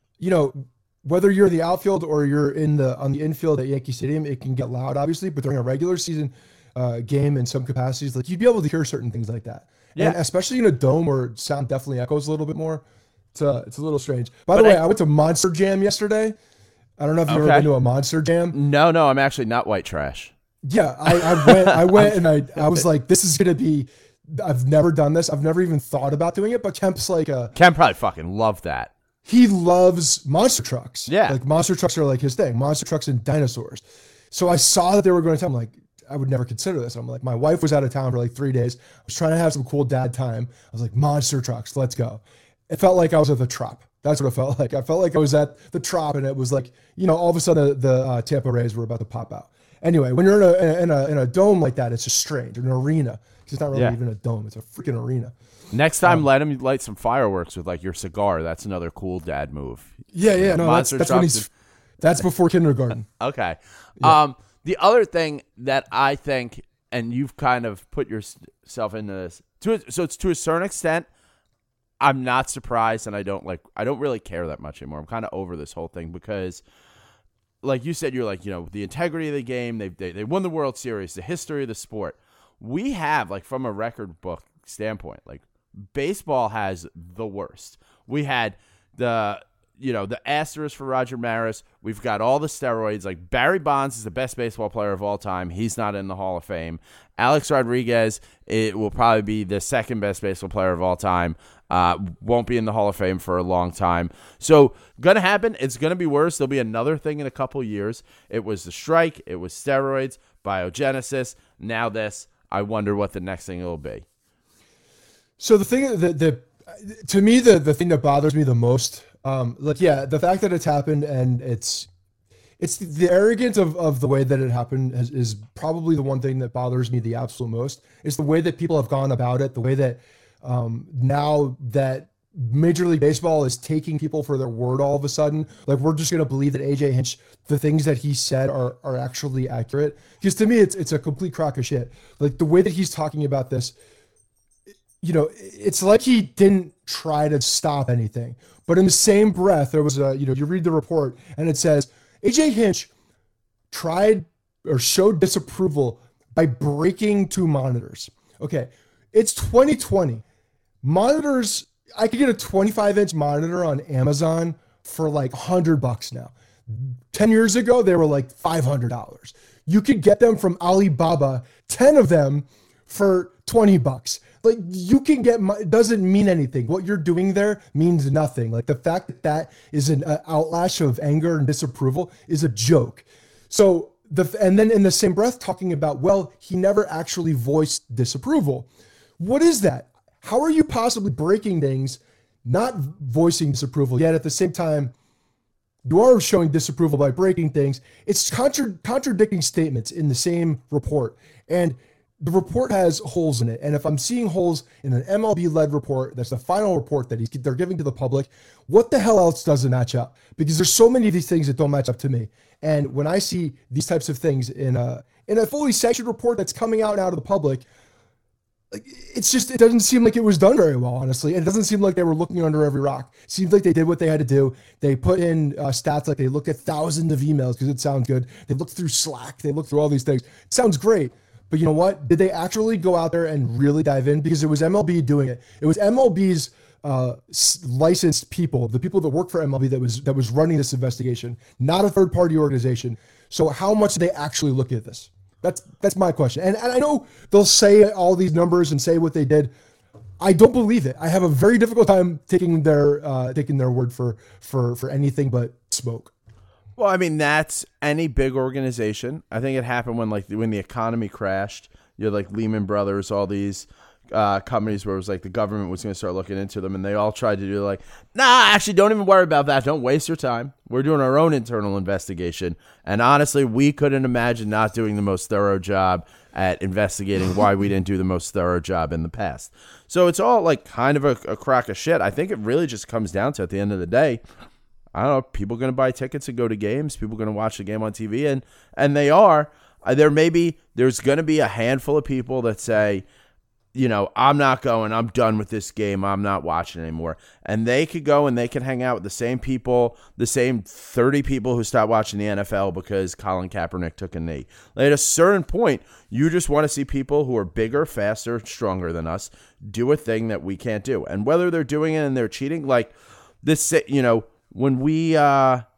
B: Whether you're in the outfield or you're on the infield at Yankee Stadium, it can get loud, obviously. But during a regular season game, in some capacities, like, you'd be able to hear certain things like that. Yeah, and especially in a dome where sound definitely echoes a little bit more. It's a little strange. By the way, I went to Monster Jam yesterday. I don't know if you've ever been to a Monster Jam.
C: No, I'm actually not white trash.
B: Yeah, I went and I was like, this is going to be, I've never done this. I've never even thought about doing it, but Kemp's like
C: Kemp probably fucking loved that.
B: He loves monster trucks.
C: Yeah.
B: Like monster trucks are like his thing, monster trucks and dinosaurs. So I saw that they were going to town. I'm like, I would never consider this. I'm like, my wife was out of town for like 3 days. I was trying to have some cool dad time. I was like, monster trucks, let's go. It felt like I was at the Trop. That's what it felt like. I felt like I was at the Trop, and it was like, all of a sudden the Tampa Rays were about to pop out. Anyway, when you're in a dome like that, it's just strange. An arena. It's not really even a dome. It's a freaking arena.
C: Next time, let him light some fireworks with like your cigar. That's another cool dad move.
B: Yeah. No, that's when that's before kindergarten.
C: Okay.
B: Yeah.
C: The other thing that I think, and you've kind of put yourself into this, so it's to a certain extent, I'm not surprised, and I don't really care that much anymore. I'm kind of over this whole thing because, like you said, you're like, the integrity of the game. They won the World Series, the history of the sport. We have, like, from a record book standpoint, like, baseball has the worst. We had the asterisk for Roger Maris. We've got all the steroids. Like, Barry Bonds is the best baseball player of all time. He's not in the Hall of Fame. Alex Rodriguez, it will probably be the second best baseball player of all time. Won't be in the Hall of Fame for a long time. So, going to happen. It's going to be worse. There'll be another thing in a couple years. It was the strike. It was steroids, biogenesis. Now this. I wonder what the next thing will be.
B: So the thing to me, the thing that bothers me the most, the fact that it's happened, and it's the arrogance of the way that it happened is probably the one thing that bothers me the absolute most. Is the way that people have gone about it, the way that now that Major League Baseball is taking people for their word all of a sudden. Like, we're just going to believe that AJ Hinch, the things that he said are actually accurate. Because to me, it's a complete crock of shit. Like, the way that he's talking about this, it's like he didn't try to stop anything. But in the same breath, there was you read the report and it says, AJ Hinch tried or showed disapproval by breaking 2 monitors. Okay, it's 2020. Monitors, I could get a 25-inch monitor on Amazon for like $100 now. 10 years ago, they were like $500. You could get them from Alibaba, 10 of them for $20. Like, you can get, it doesn't mean anything. What you're doing there means nothing. Like, the fact that is an outlash of anger and disapproval is a joke. So, and then in the same breath talking about, well, he never actually voiced disapproval. What is that? How are you possibly breaking things, not voicing disapproval, yet at the same time, you are showing disapproval by breaking things? It's contradicting statements in the same report. And the report has holes in it. And if I'm seeing holes in an MLB-led report, that's the final report that they're giving to the public, what the hell else doesn't match up? Because there's so many of these things that don't match up to me. And when I see these types of things in a fully sanctioned report that's coming out to the public, it doesn't seem like it was done very well, honestly. And it doesn't seem like they were looking under every rock. It seems like they did what they had to do. They put in stats, like they looked at thousands of emails because it sounds good. They looked through Slack. They looked through all these things. It sounds great. But you know what? Did they actually go out there and really dive in? Because it was MLB doing it. It was MLB's licensed people, the people that work for MLB that was running this investigation, not a third-party organization. So how much did they actually look at this? That's my question. And I know they'll say all these numbers and say what they did. I don't believe it. I have a very difficult time taking their word for anything but smoke.
C: Well, I mean, that's any big organization. I think it happened when the economy crashed. You had like Lehman Brothers, all these companies where it was like the government was going to start looking into them, and they all tried to do like, nah, actually, don't even worry about that. Don't waste your time. We're doing our own internal investigation. And honestly, we couldn't imagine not doing the most thorough job at investigating why we didn't do the most thorough job in the past. So it's all like kind of a crock of shit. I think it really just comes down to, at the end of the day, I don't know, people going to buy tickets and go to games. People going to watch the game on TV, and they are. There's going to be a handful of people that say, I'm not going. I'm done with this game. I'm not watching anymore. And they could go and they could hang out with the same people, the same 30 people who stopped watching the NFL because Colin Kaepernick took a knee. Like, at a certain point, you just want to see people who are bigger, faster, stronger than us do a thing that we can't do. And whether they're doing it and they're cheating, like this, when we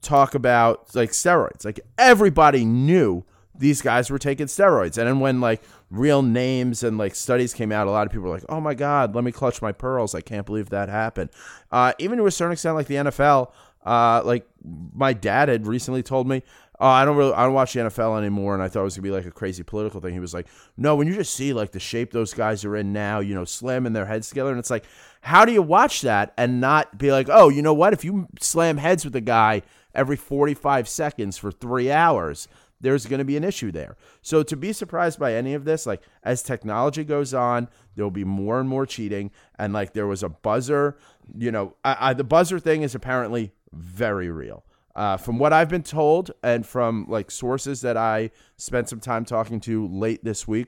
C: talk about like steroids. Like everybody knew these guys were taking steroids. And then when like real names and like studies came out, a lot of people were like, oh my God, let me clutch my pearls. I can't believe that happened. Even to a certain extent, like the NFL, like my dad had recently told me, oh, I don't watch the NFL anymore. And I thought it was gonna be like a crazy political thing. He was like, no, when you just see like the shape those guys are in now, you know, slamming their heads together. And it's like, how do you watch that and not be like, oh, you know what? If you slam heads with a guy every 45 seconds for 3 hours, there's going to be an issue there. So to be surprised by any of this, like as technology goes on, there'll be more and more cheating. And like there was a buzzer, you know, the buzzer thing is apparently very real. From what I've been told and from like sources that I spent some time talking to late this week,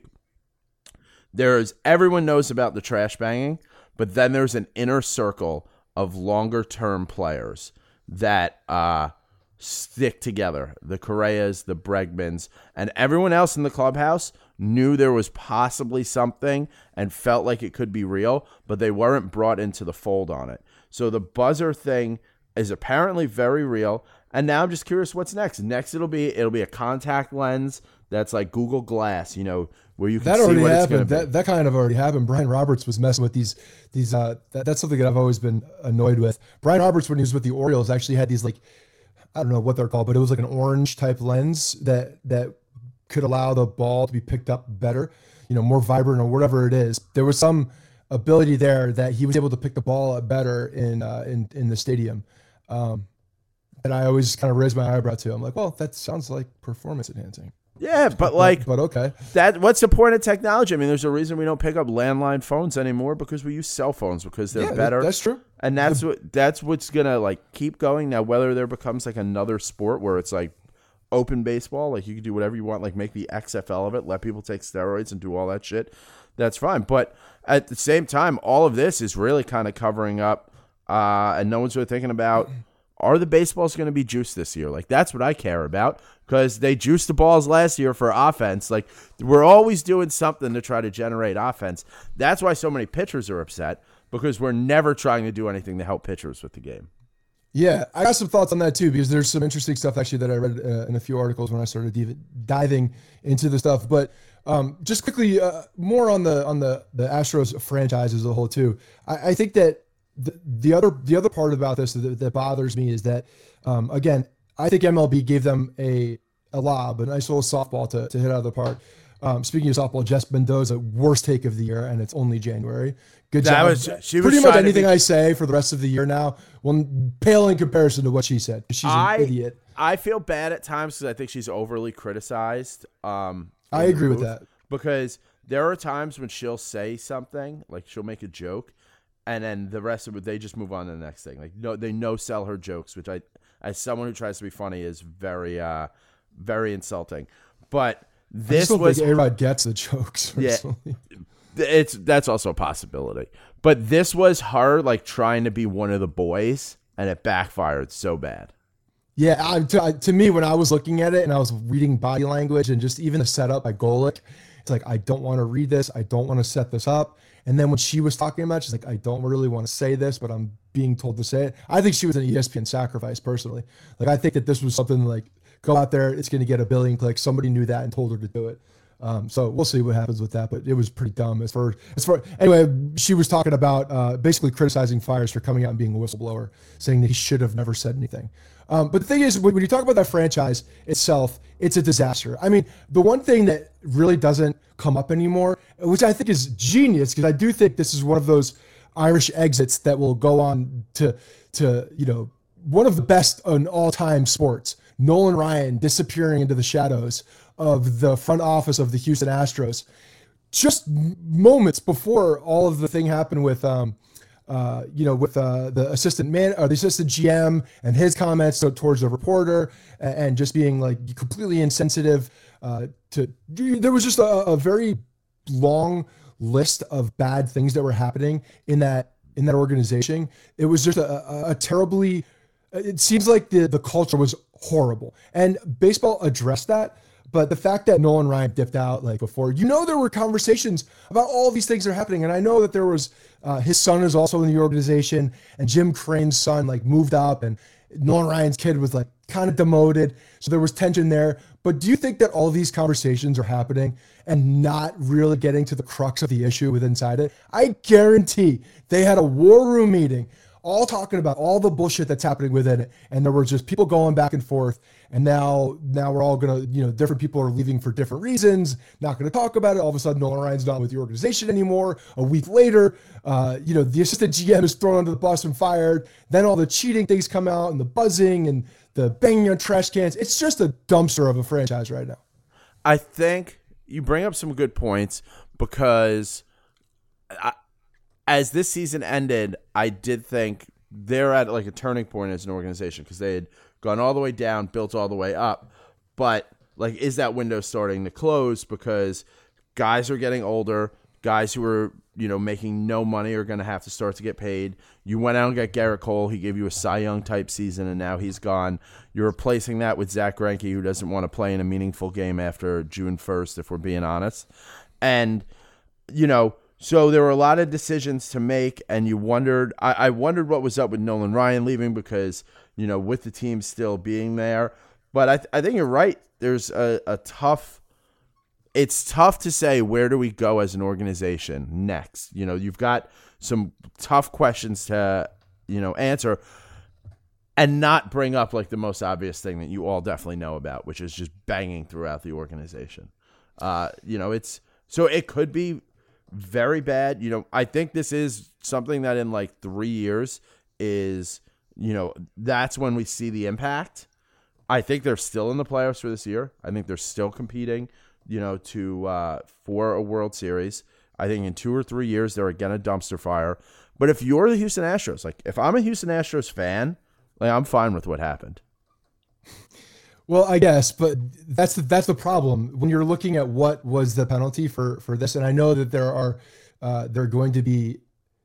C: everyone knows about the trash banging, but then there's an inner circle of longer term players that stick together. The Correas, the Bregmans, and everyone else in the clubhouse knew there was possibly something and felt like it could be real, but they weren't brought into the fold on it. So the buzzer thing is apparently very real. And now I'm just curious what's next. Next it'll be a contact lens that's like Google Glass, you know, where you can see what it's going to be.
B: That kind of already happened. Brian Roberts was messing with these that's something that I've always been annoyed with. Brian Roberts, when he was with the Orioles, actually had these like, I don't know what they're called, but it was like an orange type lens that could allow the ball to be picked up better, you know, more vibrant or whatever it is. There was some ability there that he was able to pick the ball up better in the stadium. And I always kind of raised my eyebrow to. I'm like, well, that sounds like performance enhancing.
C: Yeah, but like,
B: but okay.
C: What's the point of technology? I mean, there's a reason we don't pick up landline phones anymore because we use cell phones because they're better.
B: That's true.
C: And that's what's gonna like keep going. Now, whether there becomes like another sport where it's like open baseball, like you can do whatever you want, like make the XFL of it, let people take steroids and do all that shit. That's fine. But at the same time, all of this is really kind of covering up, and no one's really thinking about. Are the baseballs going to be juiced this year? Like, that's what I care about because they juiced the balls last year for offense. Like, we're always doing something to try to generate offense. That's why so many pitchers are upset because we're never trying to do anything to help pitchers with the game.
B: Yeah, I got some thoughts on that too because there's some interesting stuff actually that I read in a few articles when I started diving into the stuff. But just quickly, more on the Astros franchise as a whole too. I think that the other part about this that bothers me is that, again, I think MLB gave them a lob, a nice little softball to hit out of the park. Speaking of softball, Jess Mendoza, worst take of the year, and it's only January. Good job. Pretty much anything I say for the rest of the year now will pale in comparison to what she said. She's an idiot.
C: I feel bad at times because I think she's overly criticized. I
B: agree with that.
C: Because there are times when she'll say something, like she'll make a joke, and then the rest of it, they just move on to the next thing. Like they no-sell her jokes, which as someone who tries to be funny, is very, very insulting. But this
B: think A-Rod gets the jokes. Personally.
C: Yeah, that's also a possibility. But this was her like trying to be one of the boys, and it backfired so bad.
B: Yeah, to me, when I was looking at it and I was reading body language and just even the setup by Golick, it's like, I don't want to read this. I don't want to set this up. And then when she was talking about it, she's like, I don't really want to say this, but I'm being told to say it. I think she was an ESPN sacrifice, personally. Like, I think that this was something like, go out there, it's going to get 1 billion clicks. Somebody knew that and told her to do it. So we'll see what happens with that, but it was pretty dumb anyway, she was talking about basically criticizing Fiers for coming out and being a whistleblower, saying that he should have never said anything. But the thing is, when you talk about that franchise itself, it's a disaster. I mean, the one thing that really doesn't come up anymore, which I think is genius, because I do think this is one of those Irish exits that will go on to one of the best in all-time sports. Nolan Ryan disappearing into the shadows of the front office of the Houston Astros, just moments before all of the thing happened with the assistant the assistant GM and his comments towards the reporter and just being like completely insensitive. There was just a very long list of bad things that were happening in that organization. It was just a terribly. It seems like the culture was horrible, and baseball addressed that. But the fact that Nolan Ryan dipped out like before, there were conversations about all these things that are happening. And I know that there was, his son is also in the organization, and Jim Crane's son like moved up, and Nolan Ryan's kid was like kind of demoted. So there was tension there. But do you think that all these conversations are happening and not really getting to the crux of the issue with inside it? I guarantee they had a war room meeting all talking about all the bullshit that's happening within it. And there were just people going back and forth. And now we're all going to, different people are leaving for different reasons, not going to talk about it. All of a sudden, Nolan Ryan's not with the organization anymore. A week later, the assistant GM is thrown under the bus and fired. Then all the cheating things come out and the buzzing and the banging on trash cans. It's just a dumpster of a franchise right now.
C: I think you bring up some good points because as this season ended, I did think they're at like a turning point as an organization because they had gone all the way down, built all the way up. But like, is that window starting to close because guys are getting older? Guys who are, making no money are going to have to start to get paid. You went out and got Garrett Cole. He gave you a Cy Young type season, and now he's gone. You're replacing that with Zach Greinke, who doesn't want to play in a meaningful game after June 1st, if we're being honest. And, so there were a lot of decisions to make, and you wondered. I wondered what was up with Nolan Ryan leaving because, with the team still being there. But I think you're right. There's a tough. It's tough to say where do we go as an organization next. You've got some tough questions to answer, and not bring up like the most obvious thing that you all definitely know about, which is just banging throughout the organization. It's so it could be very bad. I think this is something that in like 3 years is, that's when we see the impact. I think they're still in the playoffs for this year. I think they're still competing, for a World Series. I think in 2 or 3 years, they're again a dumpster fire. But if you're the Houston Astros, like if I'm a Houston Astros fan, like I'm fine with what happened.
B: Well, I guess, but that's the problem when you're looking at what was the penalty for this. And I know that there are going to be,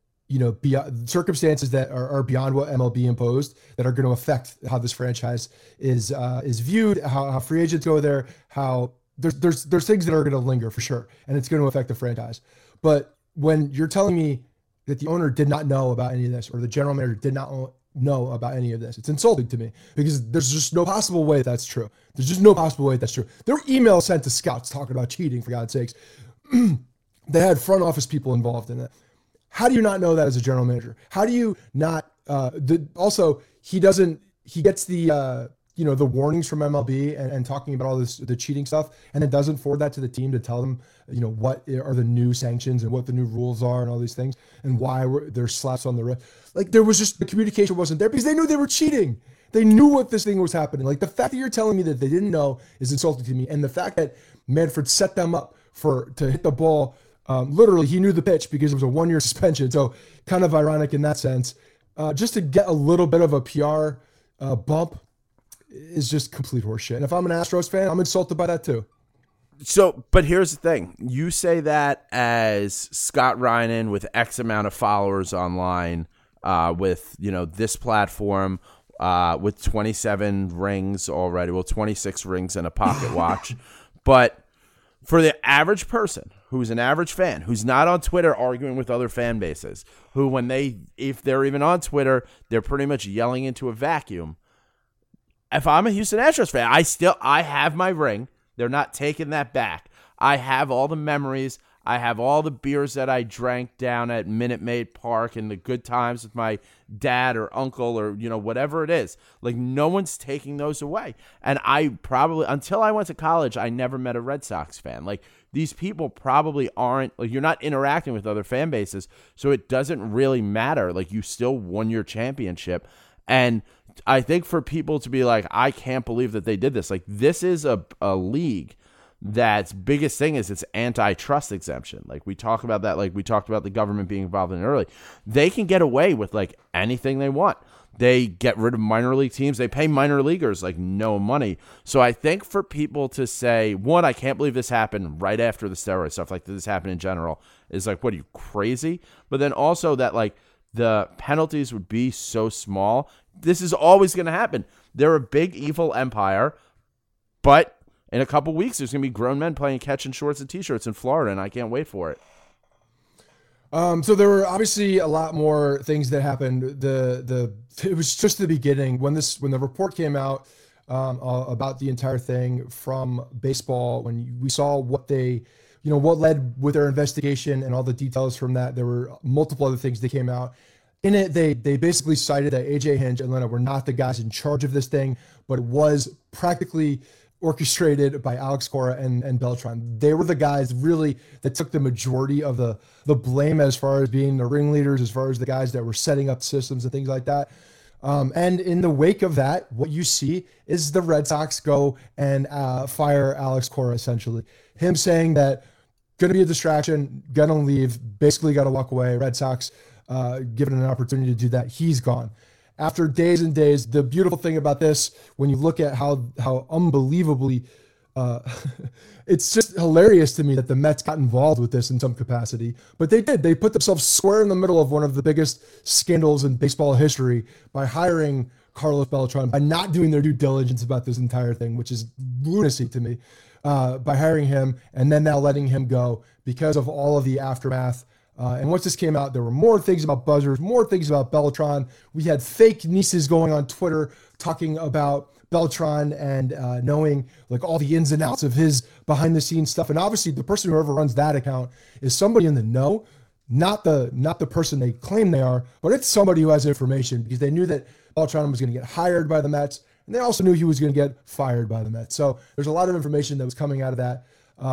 B: beyond circumstances that are beyond what MLB imposed that are going to affect how this franchise is viewed, how free agents go there, how there's things that are going to linger for sure, and it's going to affect the franchise. But when you're telling me that the owner did not know about any of this, or the general manager did not know about any of this, it's insulting to me because there's just no possible way that's true. There's just no possible way that's true. There were emails sent to scouts talking about cheating, for God's sakes. They had front office people involved in it. How do you not know that as a general manager? How do you not? Also, he gets the the warnings from MLB and talking about all the cheating stuff, and then doesn't forward that to the team to tell them what are the new sanctions and what the new rules are and all these things and why there's slaps on the wrist. Like there was just the communication wasn't there because they knew they were cheating. They knew what this thing was happening. Like the fact that you're telling me that they didn't know is insulting to me, and the fact that Manfred set them up to hit the ball. Literally, he knew the pitch because it was a 1-year suspension. So kind of ironic in that sense. Just to get a little bit of a PR bump is just complete horseshit. And if I'm an Astros fan, I'm insulted by that too.
C: So, but here's the thing. You say that as Scott Reinen with X amount of followers online, with, this platform, with 27 rings already. Well, 26 rings and a pocket watch. But for the average person who's an average fan, who's not on Twitter arguing with other fan bases, who if they're even on Twitter, they're pretty much yelling into a vacuum. If I'm a Houston Astros fan, I have my ring. They're not taking that back. I have all the memories. I have all the beers that I drank down at Minute Maid Park and the good times with my dad or uncle or, whatever it is. Like, no one's taking those away. And I probably, until I went to college, I never met a Red Sox fan. Like, these people probably aren't, like, you're not interacting with other fan bases, so it doesn't really matter. Like, you still won your championship. And I think for people to be like, I can't believe that they did this. Like, this is a league that's biggest thing is its antitrust exemption. Like we talk about that, like we talked about the government being involved in it early. They can get away with like anything they want. They get rid of minor league teams. They pay minor leaguers like no money. So I think for people to say, one, I can't believe this happened right after the steroid stuff, like this happened in general, is like, what are you, crazy? But then also that like the penalties would be so small. This is always going to happen. They're a big evil empire, but in a couple weeks, there's going to be grown men playing catch in shorts and T-shirts in Florida, and I can't wait for it.
B: So there were obviously a lot more things that happened. It was just the beginning when the report came out about the entire thing from baseball. When we saw what what led with their investigation and all the details from that, there were multiple other things that came out. In it, they basically cited that AJ Hinch and Leno were not the guys in charge of this thing, but it was practically orchestrated by Alex Cora and Beltran. They were the guys really that took the majority of the blame as far as being the ringleaders, as far as the guys that were setting up systems and things like that. And in the wake of that, what you see is the Red Sox go and fire Alex Cora, essentially. Him saying that going to be a distraction, going to leave, basically got to walk away. Red Sox given an opportunity to do that, he's gone. After days and days, the beautiful thing about this, when you look at how unbelievably, it's just hilarious to me that the Mets got involved with this in some capacity. But they did. They put themselves square in the middle of one of the biggest scandals in baseball history by hiring Carlos Beltran, by not doing their due diligence about this entire thing, which is lunacy to me, by hiring him and then now letting him go because of all of the aftermath. And once this came out, there were more things about buzzers, more things about Beltran. We had fake nieces going on Twitter talking about Beltran and knowing like all the ins and outs of his behind the scenes stuff. And obviously the person who ever runs that account is somebody in the know, not the person they claim they are, but it's somebody who has information because they knew that Beltran was going to get hired by the Mets. And they also knew he was going to get fired by the Mets. So there's a lot of information that was coming out of that.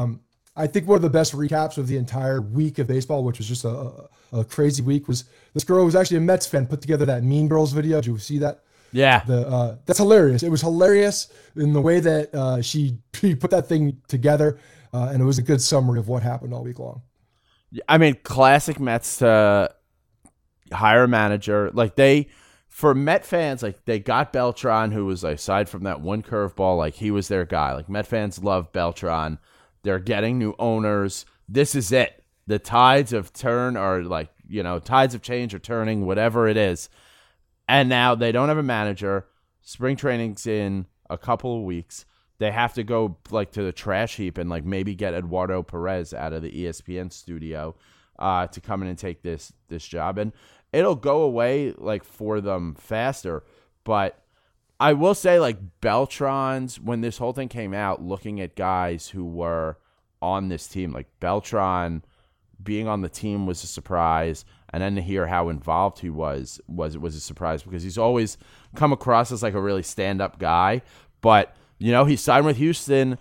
B: I think one of the best recaps of the entire week of baseball, which was just a crazy week, was this girl who was actually a Mets fan put together that Mean Girls video. Did you see that?
C: Yeah.
B: That's hilarious. It was hilarious in the way that she put that thing together, and it was a good summary of what happened all week long.
C: I mean, classic Mets to hire a manager. Like for Met fans, like they got Beltran, who was like, aside from that one curveball, like he was their guy. Like Met fans love Beltran. They're getting new owners. This is it. The tides of turn are like, tides of change are turning, whatever it is. And now they don't have a manager. Spring training's in a couple of weeks. They have to go like to the trash heap and like maybe get Eduardo Perez out of the ESPN studio to come in and take this job. And it'll go away like for them faster. But I will say, like, Beltran's, when this whole thing came out, looking at guys who were on this team, like Beltran being on the team was a surprise, and then to hear how involved he was a surprise because he's always come across as like a really stand-up guy. But, he signed with Houston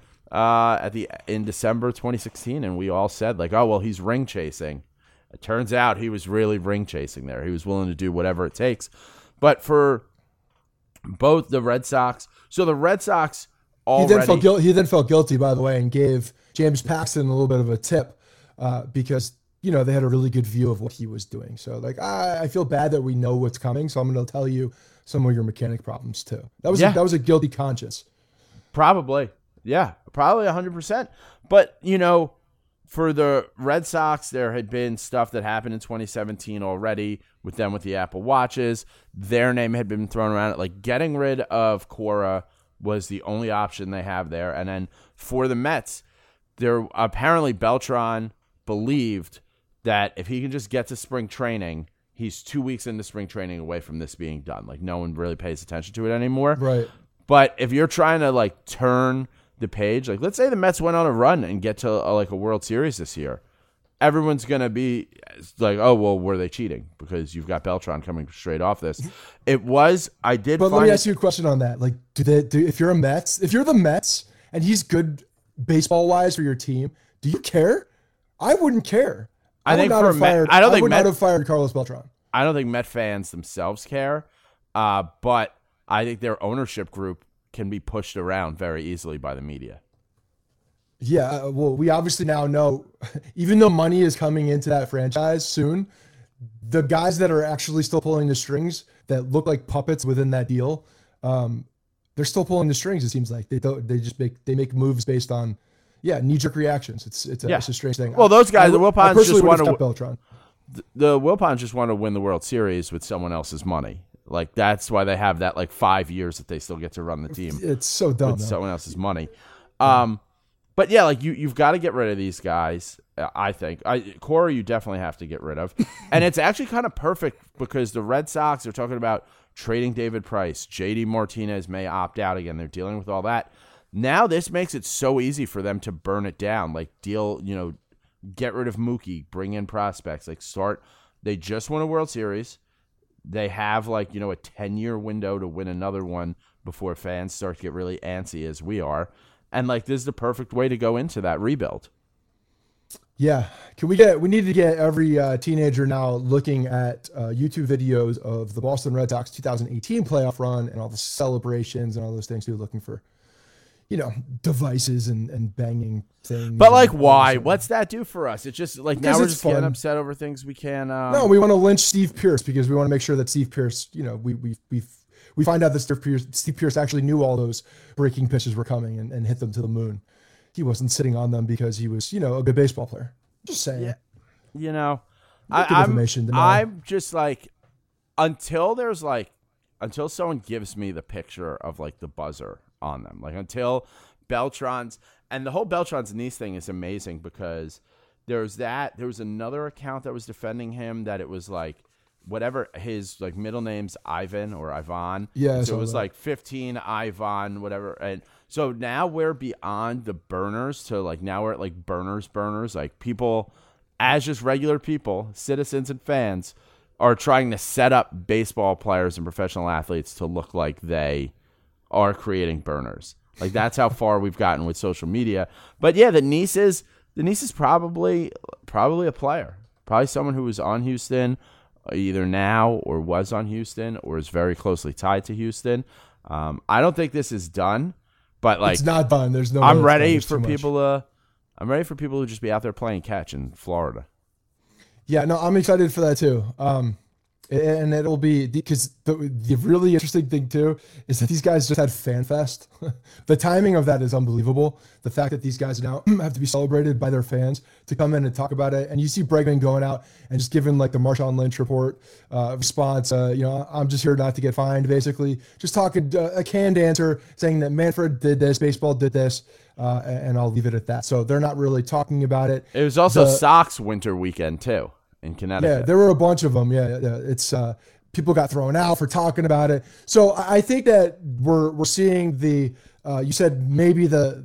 C: in December 2016, and we all said, like, oh, well, he's ring chasing. It turns out he was really ring chasing there. He was willing to do whatever it takes. But for both the Red Sox. So the Red Sox already...
B: He then felt guilty, by the way, and gave James Paxton a little bit of a tip because, they had a really good view of what he was doing. So, like, I feel bad that we know what's coming, so I'm going to tell you some of your mechanic problems, too. That was a guilty conscience.
C: Probably. Yeah, probably 100%. But, for the Red Sox, there had been stuff that happened in 2017 already with them with the Apple Watches. Their name had been thrown around. Like getting rid of Cora was the only option they have there. And then for the Mets, apparently Beltran believed that if he can just get to spring training, he's 2 weeks into spring training away from this being done. Like no one really pays attention to it anymore.
B: Right.
C: But if you're trying to like turn the page, like let's say the Mets went on a run and get to a World Series this year, everyone's gonna be like, oh well, were they cheating because you've got Beltran coming straight off this? It was. I did.
B: But let me ask you a question on that. Like, if you're the Mets and he's good baseball wise for your team, do you care? I wouldn't care. I would not have fired Carlos Beltran.
C: I don't think Met fans themselves care, but I think their ownership group can be pushed around very easily by the media.
B: Yeah, well, we obviously now know, even though money is coming into that franchise soon, the guys that are actually still pulling the strings that look like puppets within that deal, they're still pulling the strings. It seems like they make moves based on knee-jerk reactions. It's a strange thing.
C: Well, those guys, the Wilpons just want to
B: Beltran.
C: The Wilpons just want to win the World Series with someone else's money. Like that's why they have that like 5 years that they still get to run the team.
B: It's so dumb.
C: With someone else's money. But yeah, like you've got to get rid of these guys. I think Corey, you definitely have to get rid of, and it's actually kind of perfect because the Red Sox are talking about trading David Price. JD Martinez may opt out again. They're dealing with all that. Now this makes it so easy for them to burn it down. Like get rid of Mookie, bring in prospects. Like start. They just won a World Series. They have a 10-year window to win another one before fans start to get really antsy as we are. And this is the perfect way to go into that rebuild.
B: Yeah. We need to get every teenager now looking at YouTube videos of the Boston Red Sox 2018 playoff run and all the celebrations and all those things too, looking for, devices and banging things.
C: But why? What's that do for us? It's just now we're just getting upset over things we can.
B: No, we want to lynch Steve Pierce because we want to make sure that Steve Pierce, we find out that Steve Pierce actually knew all those breaking pitches were coming and hit them to the moon. He wasn't sitting on them because he was, a good baseball player. Just saying.
C: Yeah. I'm just until someone gives me the picture of the buzzer on them, until Beltran's, and the whole Beltran's niece thing is amazing because there was another account that was defending him that it was whatever his middle name's Ivan or Ivan.
B: Yeah.
C: So it was 15 Ivan, whatever. And so now we're beyond the burners to now we're at burners. People as just regular people, citizens and fans are trying to set up baseball players and professional athletes to look like they are creating burners. That's how far we've gotten with social media. But yeah, the niece is probably a player. Probably someone who was on Houston either now or was on Houston or is very closely tied to Houston. I don't think this is done, but
B: it's not done. There's no.
C: I'm ready for people to just be out there playing catch in Florida.
B: Yeah, no, I'm excited for that too. And it'll be because the really interesting thing too is that these guys just had Fan Fest. The timing of that is unbelievable. The fact that these guys now have to be celebrated by their fans to come in and talk about it. And you see Bregman going out and just giving the Marshawn Lynch report response. I'm just here not to get fined, basically. Just talking a canned answer saying that Manfred did this, baseball did this, and I'll leave it at that. So they're not really talking about it.
C: It was also Sox winter weekend too. In Connecticut.
B: Yeah, there were a bunch of them. Yeah. It's people got thrown out for talking about it. So I think that we're seeing the you said maybe the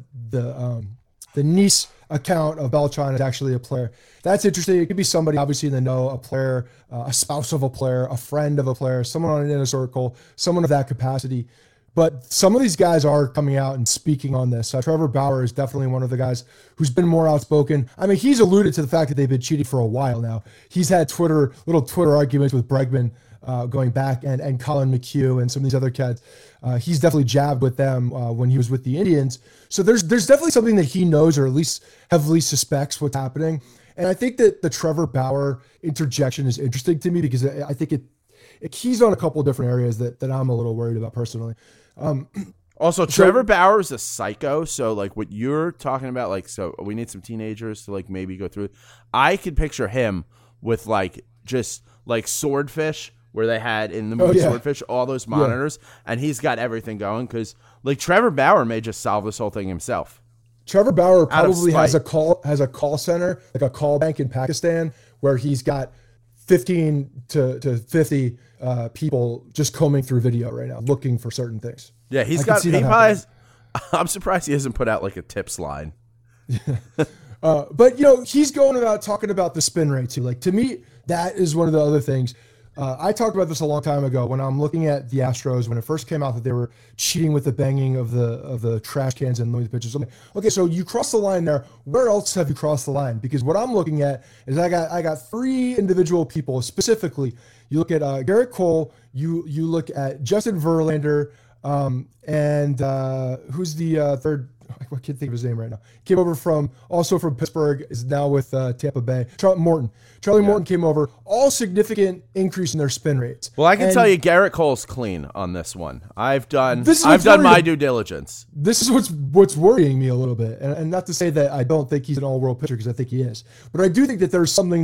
B: niece account of Beltran is actually a player. That's interesting. It could be somebody obviously in the know, a player, a spouse of a player, a friend of a player, someone on an inner circle, someone of that capacity. But some of these guys are coming out and speaking on this. Trevor Bauer is definitely one of the guys who's been more outspoken. I mean, he's alluded to the fact that they've been cheating for a while now. He's had little Twitter arguments with Bregman going back and Colin McHugh and some of these other cats. He's definitely jabbed with them when he was with the Indians. So there's definitely something that he knows or at least heavily suspects what's happening. And I think that the Trevor Bauer interjection is interesting to me because I think it keys on a couple of different areas that I'm a little worried about personally.
C: Also, Trevor Bauer is a psycho. So, what you're talking about, so we need some teenagers to maybe go through. I could picture him with just Swordfish, where they had in the movie Swordfish all those monitors, and he's got everything going because Trevor Bauer may just solve this whole thing himself.
B: Trevor Bauer probably has a call center, a call bank in Pakistan, where he's got 15 to 50 people just combing through video right now, looking for certain things.
C: Yeah, he probably has. I'm surprised he hasn't put out a tips line.
B: But he's going about talking about the spin rate too. To me, that is one of the other things. I talked about this a long time ago when I'm looking at the Astros when it first came out that they were cheating with the banging of the trash cans and the pitches. Okay, so you cross the line there. Where else have you crossed the line? Because what I'm looking at is I got three individual people specifically. You look at Garrett Cole. You look at Justin Verlander, and who's the third? I can't think of his name right now. Came over from Pittsburgh, is now with Tampa Bay. Charlie Morton came over. All significant increase in their spin rates.
C: Well, I can tell you, Garrett Cole's clean on this one. I've done my due diligence.
B: This is what's worrying me a little bit, and not to say that I don't think he's an all-world pitcher because I think he is, but I do think that there's something that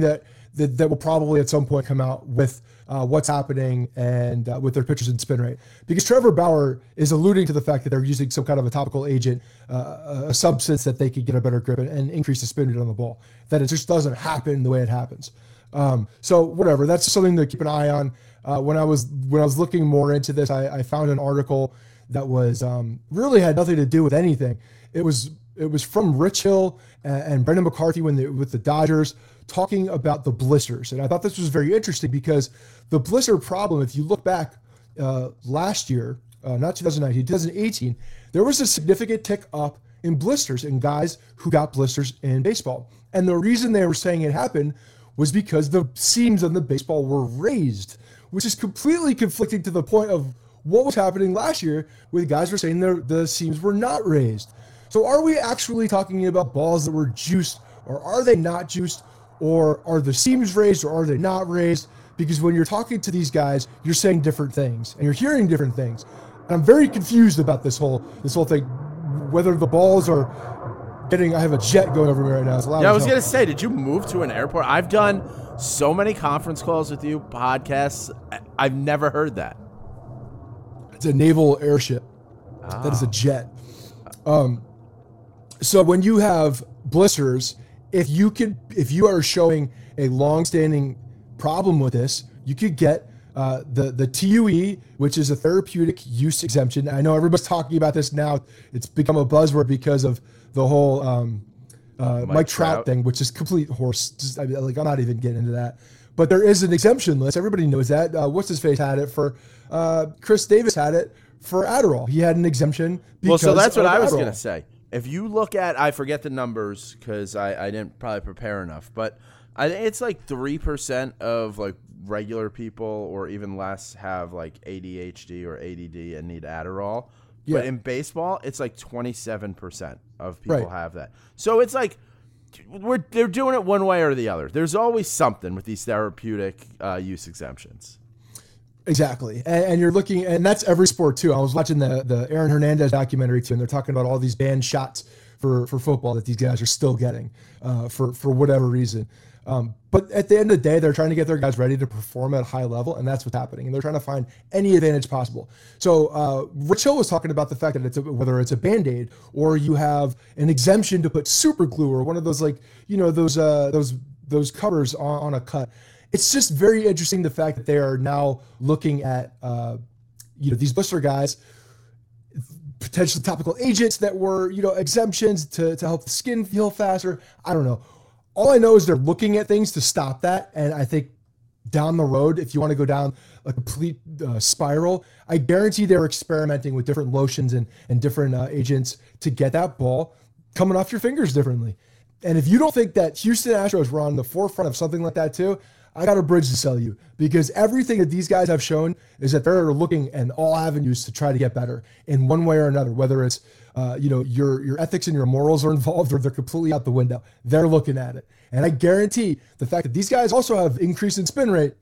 B: that will probably at some point come out with what's happening and with their pitches and spin rate. Because Trevor Bauer is alluding to the fact that they're using some kind of a topical agent, a substance that they could get a better grip and increase the spin rate on the ball. That it just doesn't happen the way it happens. So whatever, that's something to keep an eye on. When I was looking more into this, I found an article that was really had nothing to do with anything. It was from Rich Hill and Brendan McCarthy with the Dodgers, talking about the blisters. And I thought this was very interesting because the blister problem, if you look back last year, not 2019, 2018, there was a significant tick up in blisters in guys who got blisters in baseball. And the reason they were saying it happened was because the seams on the baseball were raised, which is completely conflicting to the point of what was happening last year with guys were saying the seams were not raised. So are we actually talking about balls that were juiced, or are they not juiced? Or are the seams raised, or are they not raised? Because when you're talking to these guys, you're saying different things and you're hearing different things. And I'm very confused about this whole thing, whether the balls are getting. I have a jet going over me right now. It's loud.
C: Yeah, I was gonna say, did you move to an airport? I've done so many conference calls with you, podcasts. I've never heard that.
B: It's a naval airship. That is a jet. So when you have blisters, if you are showing a long-standing problem with this, you could get the TUE, which is a therapeutic use exemption. I know everybody's talking about this now. It's become a buzzword because of the whole Mike Trout thing, which is complete horse. I'm not even getting into that. But there is an exemption list. Everybody knows that. What's his face had it for? Chris Davis had it for Adderall. He had an exemption.
C: Well, so that's what I was
B: Adderall.
C: going to say. If you look at, I forget the numbers because I didn't probably prepare enough, but I think it's like 3% of like regular people or even less have like ADHD or ADD and need Adderall. Yeah. But in baseball, it's like 27% of people have that. So it's like they're doing it one way or the other. There's always something with these therapeutic use exemptions.
B: Exactly. And you're looking, and that's every sport too. I was watching the Aaron Hernandez documentary too, and they're talking about all these banned shots for football that these guys are still getting for whatever reason. But at the end of the day, they're trying to get their guys ready to perform at a high level, and that's what's happening. And they're trying to find any advantage possible. So Rich Hill was talking about the fact that whether it's a Band-Aid or you have an exemption to put super glue or one of those those covers on a cut. It's just very interesting the fact that they are now looking at these blister guys, potential topical agents that were exemptions to help the skin heal faster. I don't know. All I know is they're looking at things to stop that, and I think down the road, if you want to go down a complete spiral, I guarantee they're experimenting with different lotions and different agents to get that ball coming off your fingers differently. And if you don't think that Houston Astros were on the forefront of something like that too, I got a bridge to sell you, because everything that these guys have shown is that they're looking at all avenues to try to get better in one way or another, whether it's, your ethics and your morals are involved or they're completely out the window. They're looking at it. And I guarantee the fact that these guys also have increase in spin rate.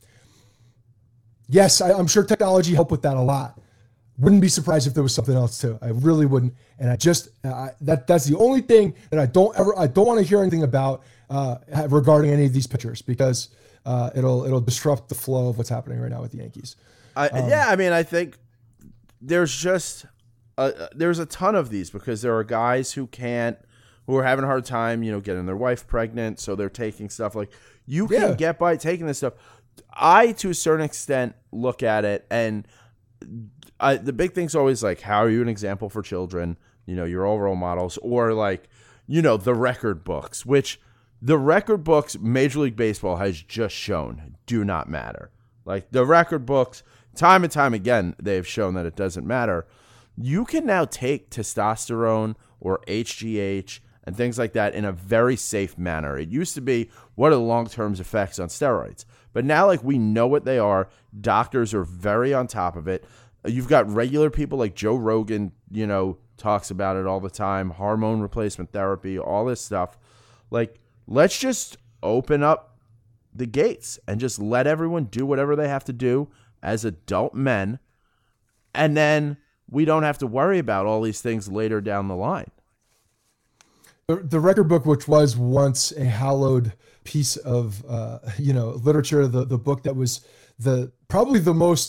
B: Yes, I'm sure technology helped with that a lot. Wouldn't be surprised if there was something else too. I really wouldn't. And that's the only thing that I don't want to hear anything about regarding any of these pitchers, because it'll disrupt the flow of what's happening right now with the Yankees.
C: I think there's just there's a ton of these, because there are guys who are having a hard time, getting their wife pregnant, so they're taking stuff like you can get by taking this stuff. I, to a certain extent, look at it, and the big thing's always like, how are you an example for children? Your all role models, or like, the record books, which the record books Major League Baseball has just shown do not matter. Like the record books, time and time again, they've shown that it doesn't matter. You can now take testosterone or HGH and things like that in a very safe manner. It used to be, what are the long-term effects on steroids? But now, like, we know what they are. Doctors are very on top of it. You've got regular people like Joe Rogan, talks about it all the time, hormone replacement therapy, all this stuff. Like, let's just open up the gates and just let everyone do whatever they have to do as adult men. And then we don't have to worry about all these things later down the line.
B: the record book, which was once a hallowed piece of literature, the book that was definitely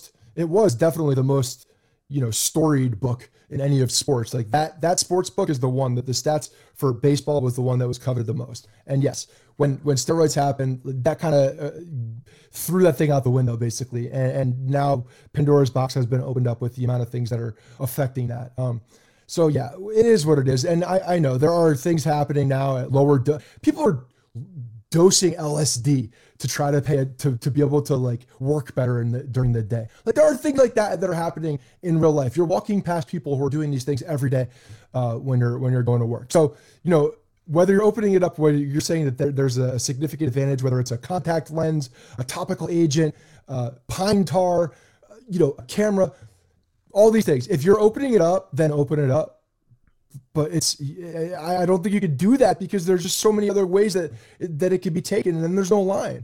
B: the most storied book in any of sports. Like that sports book is the one that the stats for baseball was the one that was covered the most. And yes, when steroids happened, that kind of threw that thing out the window basically. And now Pandora's box has been opened up with the amount of things that are affecting that. So yeah, it is what it is. And I know there are things happening now at lower people are dosing LSD to try to be able to like work better during the day. Like there are things like that are happening in real life. You're walking past people who are doing these things every day when you're going to work. So, whether you're opening it up, whether you're saying that there's a significant advantage, whether it's a contact lens, a topical agent, pine tar, a camera, all these things. If you're opening it up, then open it up. But I don't think you could do that because there's just so many other ways that it could be taken, and then there's no line.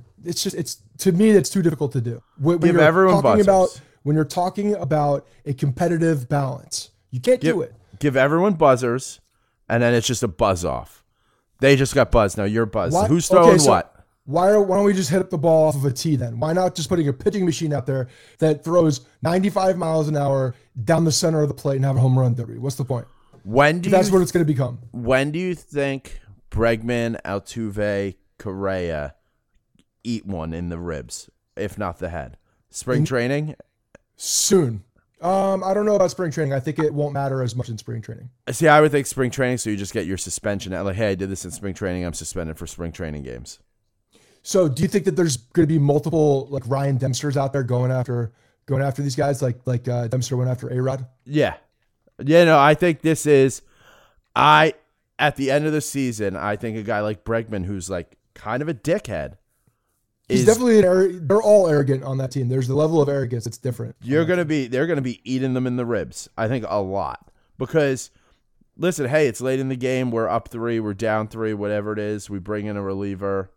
B: To me, it's too difficult to do. When
C: Give everyone buzzers.
B: When you're talking about a competitive balance, you can't do it.
C: Give everyone buzzers, and then it's just a buzz off. They just got buzzed. Now you're buzzed. Who's throwing what?
B: Why don't we just hit up the ball off of a tee then? Why not just putting a pitching machine out there that throws 95 miles an hour down the center of the plate and have a home run derby? What's the point? That's what it's going to become.
C: When do you think Bregman, Altuve, Correa eat one in the ribs, if not the head? Spring training?
B: Soon. I don't know about spring training. I think it won't matter as much in spring training.
C: See, I would think spring training, so you just get your suspension. Like, hey, I did this in spring training. I'm suspended for spring training games.
B: So do you think that there's going to be multiple like Ryan Dempsters out there going after these guys like Dempster went after A-Rod?
C: Yeah. Yeah, no, I think this is at the end of the season, I think a guy like Bregman, who's like kind of a dickhead.
B: He's definitely they're all arrogant on that team. There's the level of arrogance that's different.
C: They're gonna be eating them in the ribs. I think a lot. Because listen, hey, it's late in the game, we're up 3, we're down 3, whatever it is, we bring in a reliever,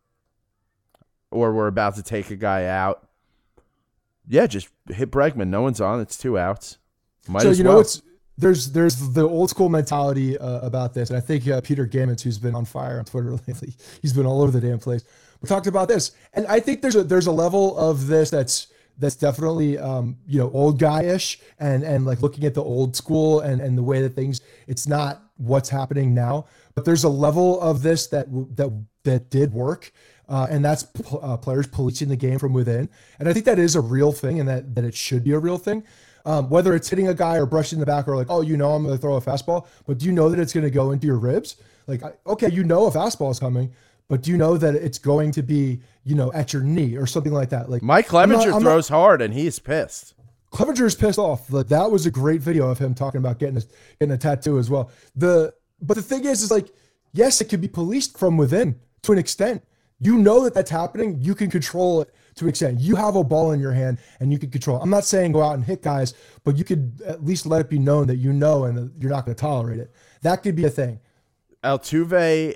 C: or we're about to take a guy out. Yeah, just hit Bregman. No one's on, it's 2 outs. Might as well.
B: There's the old school mentality about this, and I think Peter Gammons, who's been on fire on Twitter lately, he's been all over the damn place. We talked about this, and I think there's a level of this that's definitely old guy-ish, and like looking at the old school and the way that things. It's not what's happening now, but there's a level of this that did work, and that's players policing the game from within, and I think that is a real thing, and that it should be a real thing. Whether it's hitting a guy or brushing the back or like, I'm going to throw a fastball, but do you know that it's going to go into your ribs? Like, okay, a fastball is coming, but do you know that it's going to be, at your knee or something like that? Like
C: Mike Clevenger throws hard and he's pissed.
B: Clevenger is pissed off. Like, that was a great video of him talking about getting a tattoo as well. But the thing is like, yes, it could be policed from within to an extent. You know that that's happening. You can control it to an extent. You have a ball in your hand and you can control it. I'm not saying go out and hit guys, but you could at least let it be known that and that you're not going to tolerate it. That could be a thing.
C: Altuve,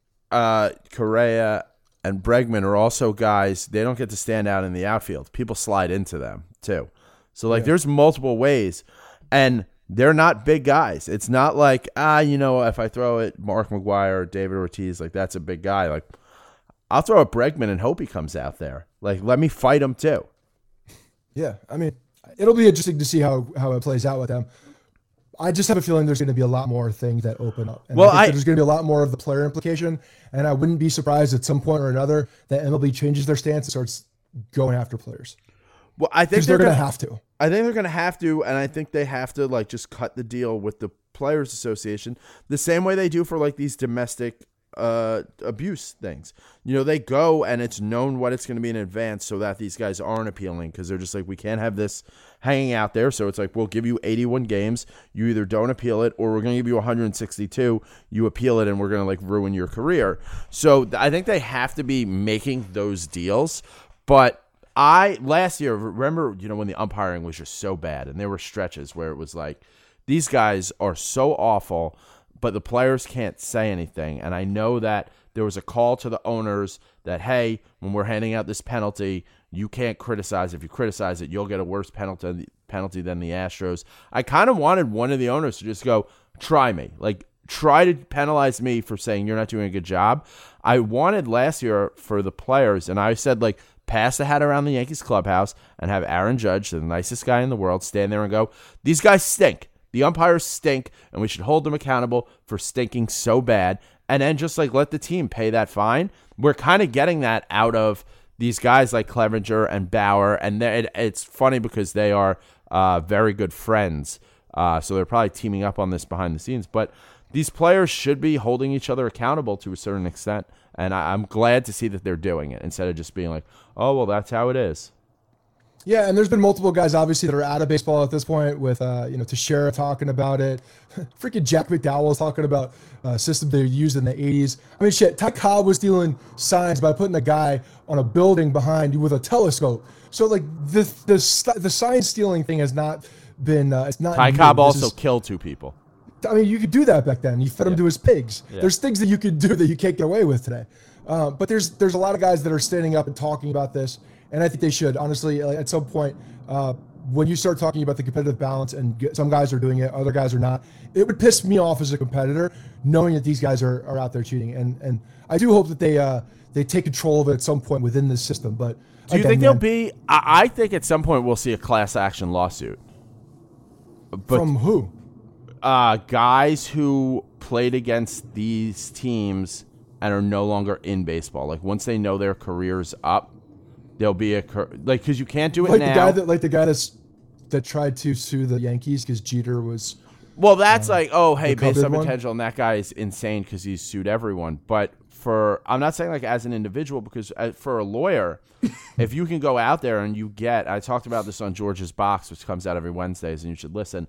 C: Correa, and Bregman are also guys, they don't get to stand out in the outfield. People slide into them too. So there's multiple ways, and they're not big guys. It's not like, if I throw it Mark McGwire or David Ortiz, like that's a big guy. Like, I'll throw a Bregman and hope he comes out there. Like, let me fight him too.
B: Yeah, I mean, it'll be interesting to see how it plays out with them. I just have a feeling there's going to be a lot more things that open up. And there's going to be a lot more of the player implication, and I wouldn't be surprised at some point or another that MLB changes their stance and starts going after players.
C: Well, I think
B: they're going to have to.
C: I think they're going to have to, and I think they have to like just cut the deal with the Players Association the same way they do for like these domestic abuse things. They go and it's known what it's going to be in advance so that these guys aren't appealing because they're just like, we can't have this hanging out there. So it's like, we'll give you 81 games. You either don't appeal it or we're going to give you 162. You appeal it and we're going to like ruin your career. So I think they have to be making those deals. But last year, remember, when the umpiring was just so bad and there were stretches where it was like, these guys are so awful, but the players can't say anything. And I know that there was a call to the owners that, hey, when we're handing out this penalty, you can't criticize. If you criticize it, you'll get a worse penalty than the Astros. I kind of wanted one of the owners to just go, try me. Like, try to penalize me for saying you're not doing a good job. I wanted last year for the players, and I said, like, pass the hat around the Yankees clubhouse and have Aaron Judge, the nicest guy in the world, stand there and go, these guys stink. The umpires stink, and we should hold them accountable for stinking so bad. And then just, like, let the team pay that fine. We're kind of getting that out of these guys like Clevenger and Bauer, and it's funny because they are very good friends. So they're probably teaming up on this behind the scenes. But these players should be holding each other accountable to a certain extent, and I'm glad to see that they're doing it instead of just being like, oh, well, that's how it is.
B: Yeah, and there's been multiple guys, obviously, that are out of baseball at this point with, Teixeira talking about it. Freaking Jack McDowell was talking about a system they used in the 80s. I mean, shit, Ty Cobb was stealing signs by putting a guy on a building behind you with a telescope. So, like, the sign stealing thing has not been, it's not
C: Ty
B: new.
C: Cobb also killed 2 people.
B: I mean, you could do that back then. You fed him to his pigs.
C: Yeah.
B: There's things that you could do that you can't get away with today. But there's a lot of guys that are standing up and talking about this, and I think they should. Honestly, at some point, when you start talking about the competitive balance, and some guys are doing it, other guys are not, it would piss me off as a competitor knowing that these guys are out there cheating. And I do hope that they take control of it at some point within this system. But
C: do you think there'll be? I think at some point we'll see a class action lawsuit. But
B: from who?
C: Guys who played against these teams and are no longer in baseball. Like, once they know their career's up, there'll be because you can't do it now.
B: The guy that tried to sue the Yankees because Jeter was.
C: Well, that's based on
B: one?
C: potential, and that guy is insane because he's sued everyone. But I'm not saying like as an individual, because for a lawyer, if you can go out there and I talked about this on George's Box, which comes out every Wednesdays, and you should listen.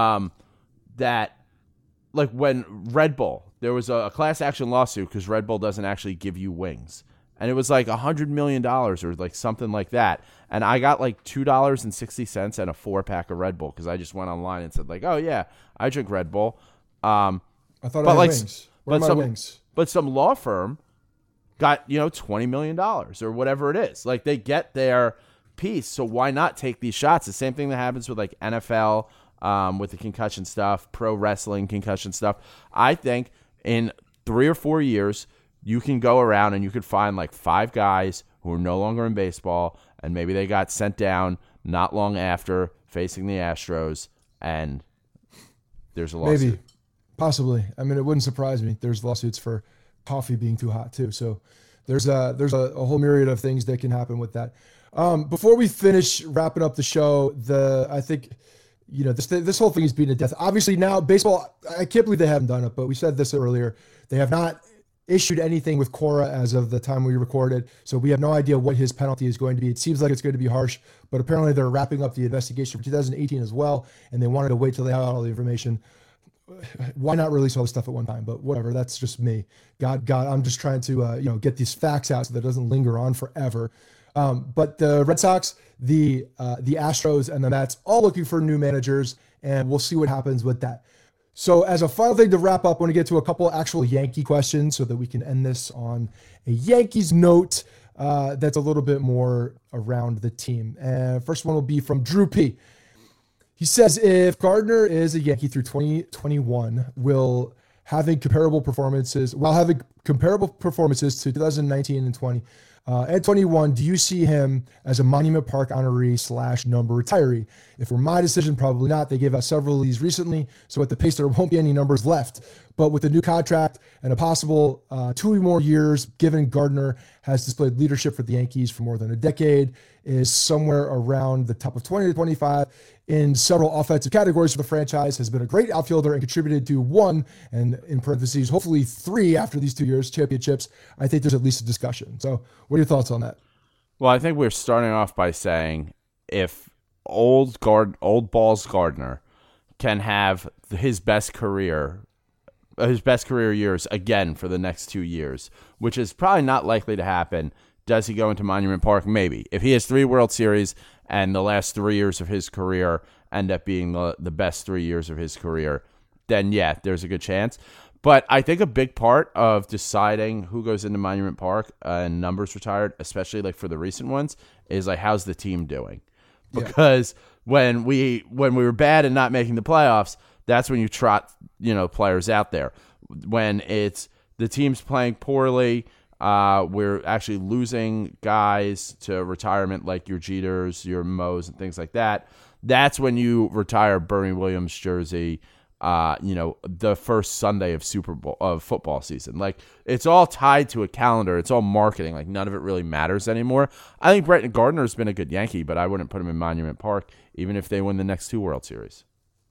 C: That, like, when Red Bull, there was a class action lawsuit because Red Bull doesn't actually give you wings. And it was like $100 million or like something like that. And I got like $2.60 and a 4-pack of Red Bull because I just went online and said, like, oh, yeah, I drink Red Bull.
B: I thought I had wings. Where are my wings?
C: But some law firm got, $20 million or whatever it is. Like, they get their piece. So why not take these shots? The same thing that happens with like NFL, with the concussion stuff, pro wrestling concussion stuff. I think in 3 or 4 years, you can go around and you could find like 5 guys who are no longer in baseball, and maybe they got sent down not long after facing the Astros, and there's a lawsuit.
B: Maybe, possibly. I mean, it wouldn't surprise me. There's lawsuits for coffee being too hot too. So there's a whole myriad of things that can happen with that. Before we finish wrapping up the show, I think. This whole thing is beaten to death. Obviously now baseball, I can't believe they haven't done it, but we said this earlier. They have not issued anything with Cora as of the time we recorded. So we have no idea what his penalty is going to be. It seems like it's going to be harsh, but apparently they're wrapping up the investigation for 2018 as well. And they wanted to wait till they had all the information. Why not release all this stuff at one time? But whatever, that's just me. God, I'm just trying to, get these facts out so that it doesn't linger on forever. But the Red Sox, the Astros, and the Mets all looking for new managers, and we'll see what happens with that. So as a final thing to wrap up, I want to get to a couple actual Yankee questions so that we can end this on a Yankees note that's a little bit more around the team. And first one will be from Drew P. He says, if Gardner is a Yankee through 2021, will having comparable performances to 2019 and 20 and 21, do you see him as a Monument Park honoree / number retiree? If it were my decision, probably not. They gave out several of these recently, so at the pace, there won't be any numbers left. But with the new contract and a possible 2 more years, given Gardner has displayed leadership for the Yankees for more than a decade, is somewhere around the top of 20 to 25 in several offensive categories for the franchise, has been a great outfielder and contributed to 1, and in parentheses, hopefully 3 after these 2 years, championships. I think there's at least a discussion. So what are your thoughts on that?
C: Well, I think we're starting off by saying if old Balls Gardner can have his best career years again for the next 2 years, which is probably not likely to happen. Does he go into Monument Park? Maybe. If he has 3 World Series and the last 3 years of his career end up being the best 3 years of his career, then yeah, there's a good chance. But I think a big part of deciding who goes into Monument Park and numbers retired, especially like for the recent ones, is like, how's the team doing? Because when we were bad and not making the playoffs, that's when you trot, players out there. When it's the team's playing poorly, we're actually losing guys to retirement like your Jeters, your Moes, and things like that. That's when you retire Bernie Williams jersey, the first Sunday of football season. Like, it's all tied to a calendar. It's all marketing. Like, none of it really matters anymore. I think Brett Gardner's been a good Yankee, but I wouldn't put him in Monument Park, even if they win the next 2 World Series.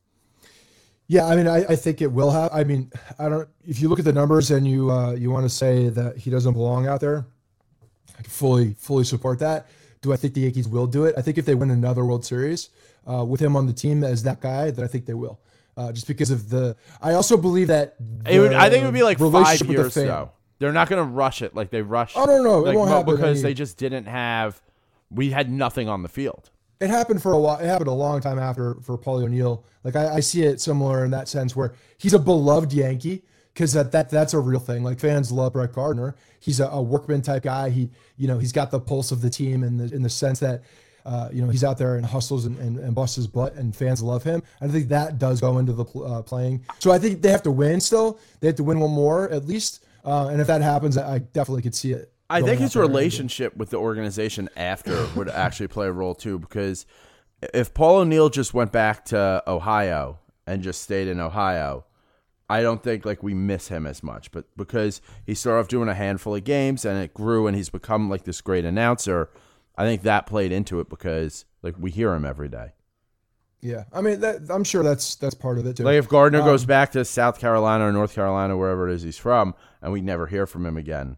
B: Yeah, I mean, I think it will have. I mean, I don't. If you look at the numbers and you want to say that he doesn't belong out there, I can fully support that. Do I think the Yankees will do it? I think if they win another World Series with him on the team as that guy, then I think they will. Just because of I also believe that
C: I think it would be like 5 years though. They're not going to rush it like they rushed.
B: Oh no, it won't happen
C: because they just didn't have. We had nothing on the field.
B: It happened for a while. It happened a long time after for Paulie O'Neill. Like I see it similar in that sense where he's a beloved Yankee because that's a real thing. Like, fans love Brett Gardner. He's a workman type guy. He's got the pulse of the team in the sense that he's out there and hustles and busts his butt, and fans love him. I think that does go into the playing. So I think they have to win still. They have to win one more at least. And if that happens, I definitely could see it.
C: I think his relationship with the organization after would actually play a role too, because if Paul O'Neill just went back to Ohio and just stayed in Ohio, I don't think we miss him as much. But because he started off doing a handful of games and it grew and he's become like this great announcer, I think that played into it because we hear him every day.
B: Yeah, I mean, I'm sure that's part of it too.
C: Like, if Gardner goes back to South Carolina or North Carolina, wherever it is he's from, and we never hear from him again,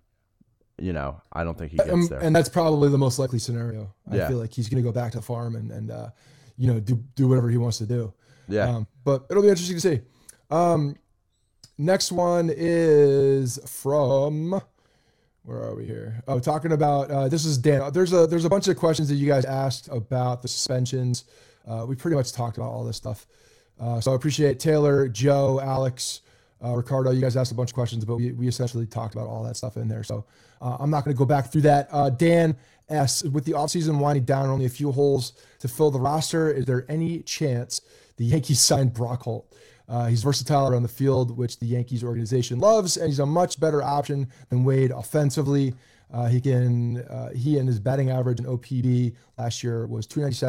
C: I don't think he gets there.
B: And that's probably the most likely scenario. I feel like he's going to go back to the farm and do whatever he wants to do.
C: Yeah.
B: But it'll be interesting to see. Next one is from, where are we here? Oh, talking about, this is Dan. There's a bunch of questions that you guys asked about the suspensions. We pretty much talked about all this stuff. So I appreciate Taylor, Joe, Alex, Ricardo. You guys asked a bunch of questions, but we essentially talked about all that stuff in there. So I'm not going to go back through that. Dan asks, with the offseason winding down, only a few holes to fill the roster, is there any chance the Yankees sign Brock Holt? He's versatile around the field, which the Yankees organization loves, and he's a much better option than Wade offensively. He and his batting average in OPB last year was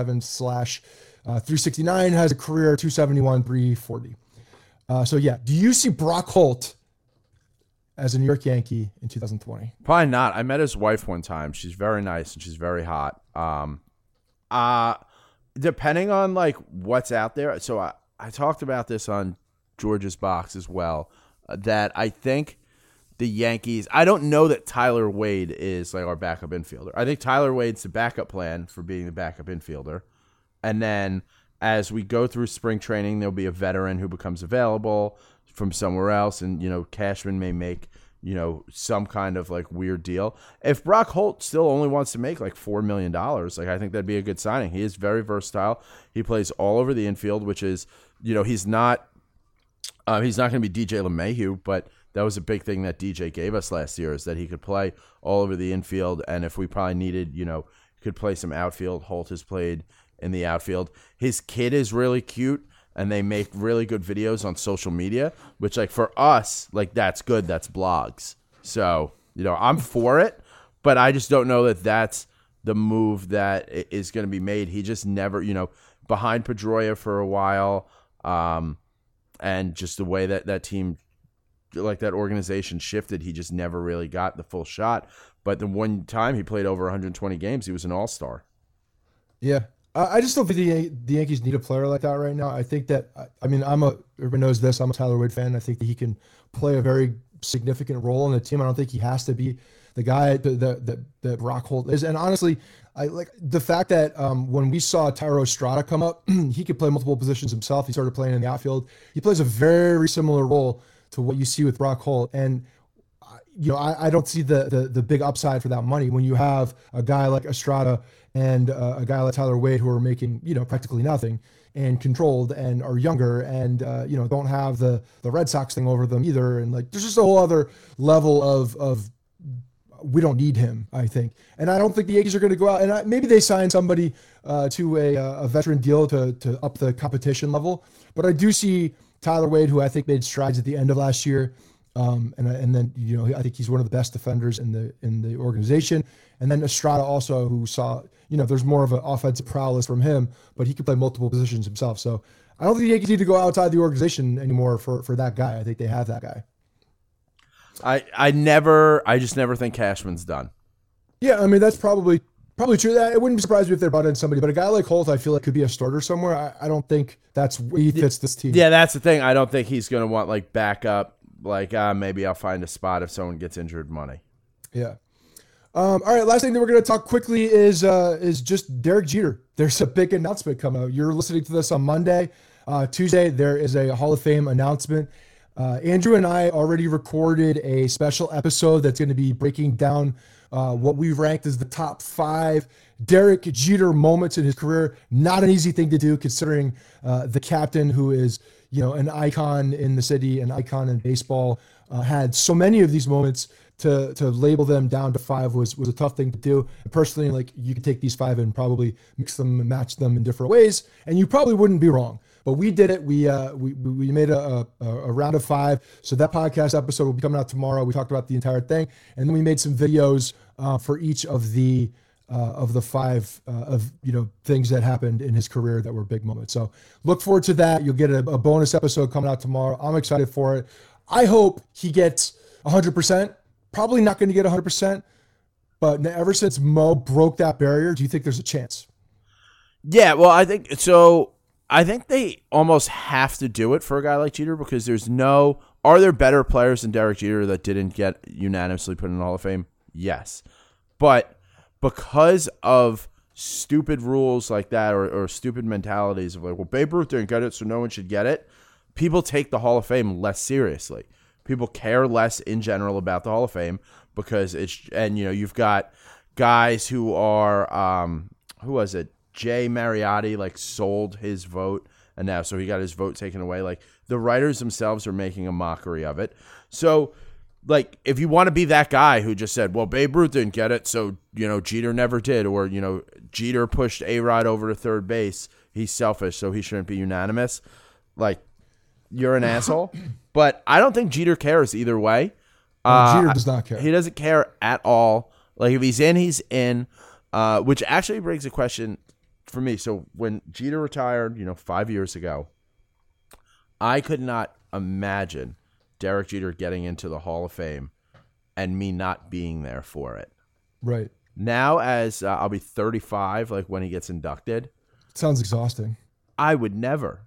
B: 297/369, has a career 271, 340. So yeah, do you see Brock Holt as a New York Yankee in 2020?
C: Probably not. I met his wife one time. She's very nice and she's very hot. Depending on what's out there. So I talked about this on George's Box as well, that I think the Yankees, I don't know that Tyler Wade is our backup infielder. I think Tyler Wade's the backup plan for being the backup infielder. And then as we go through spring training, there'll be a veteran who becomes available from somewhere else. And, Cashman may make, some kind of weird deal. If Brock Holt still only wants to make $4 million, I think that'd be a good signing. He is very versatile. He plays all over the infield, which is, he's not going to be DJ LeMahieu, but that was a big thing that DJ gave us last year, is that he could play all over the infield. And if we probably needed, he could play some outfield. Holt has played in the outfield. His kid is really cute, and they make really good videos on social media, which for us, that's good. That's blogs. So, I'm for it, but I just don't know that that's the move that is going to be made. He just never, behind Pedroia for a while, and just the way that team, that organization shifted, he just never really got the full shot. But the one time he played over 120 games, he was an all-star.
B: Yeah. I just don't think the Yankees need a player like that right now. I think that, everybody knows this, I'm a Tyler Wade fan. I think that he can play a very significant role in the team. I don't think he has to be the guy that Brock Holt is. And honestly, I like the fact that when we saw Thairo Estrada come up, he could play multiple positions himself. He started playing in the outfield. He plays a very similar role to what you see with Brock Holt. And I don't see the big upside for that money when you have a guy like Estrada and a guy like Tyler Wade who are making, practically nothing and controlled and are younger and, don't have the Red Sox thing over them either. And there's just a whole other level of we don't need him, I think. And I don't think the Yankees are going to go out and maybe they sign somebody to a veteran deal to up the competition level. But I do see Tyler Wade, who I think made strides at the end of last year. And then, I think he's one of the best defenders in the organization. And then Estrada also, who saw, there's more of an offensive prowess from him, but he can play multiple positions himself. So I don't think the Yankees need to go outside the organization anymore for that guy. I think they have that guy.
C: I just never think Cashman's done.
B: Yeah, I mean, that's probably true. That it wouldn't be surprised me if they brought in somebody, but a guy like Holt, I feel like could be a starter somewhere. I don't think that's where he fits this team.
C: Yeah, that's the thing. I don't think he's going to want like backup. Like maybe I'll find a spot if someone gets injured money.
B: Yeah. All right. Last thing that we're going to talk quickly is just Derek Jeter. There's a big announcement coming out. You're listening to this on Monday. Tuesday, there is a Hall of Fame announcement. Andrew and I already recorded a special episode that's going to be breaking down what we ranked as the top 5 Derek Jeter moments in his career. Not an easy thing to do considering the captain, who is, an icon in the city, an icon in baseball, had so many of these moments. To label them down to 5 was a tough thing to do. And personally, like, you could take these 5 and probably mix them and match them in different ways, and you probably wouldn't be wrong. But we did it. We made a round of 5. So that podcast episode will be coming out tomorrow. We talked about the entire thing, and then we made some videos for each of the 5 things that happened in his career that were big moments. So look forward to that. You'll get a bonus episode coming out tomorrow. I'm excited for it. I hope he gets 100%. Probably not going to get 100%, but ever since Mo broke that barrier, do you think there's a chance?
C: Yeah, well, I think so. I think they almost have to do it for a guy like Jeter because are there better players than Derek Jeter that didn't get unanimously put in the Hall of Fame? Yes. But because of stupid rules like that or stupid mentalities of like, well, Babe Ruth didn't get it, so no one should get it, people take the Hall of Fame less seriously. People care less in general about the Hall of Fame because you've got guys who are, who was it? Jay Mariotti, like, sold his vote, and now so he got his vote taken away. Like, the writers themselves are making a mockery of it. So, like, if you want to be that guy who just said, well, Babe Ruth didn't get it, so, Jeter never did, or, Jeter pushed A-Rod over to third base, he's selfish, so he shouldn't be unanimous, like, you're an asshole. But I don't think Jeter cares either way.
B: Jeter does not care.
C: He doesn't care at all. Like, if he's in, he's in, which actually brings a question for me. So when Jeter retired, 5 years ago, I could not imagine Derek Jeter getting into the Hall of Fame and me not being there for it.
B: Right.
C: Now, as I'll be 35, like when he gets inducted.
B: It sounds exhausting.
C: I would never.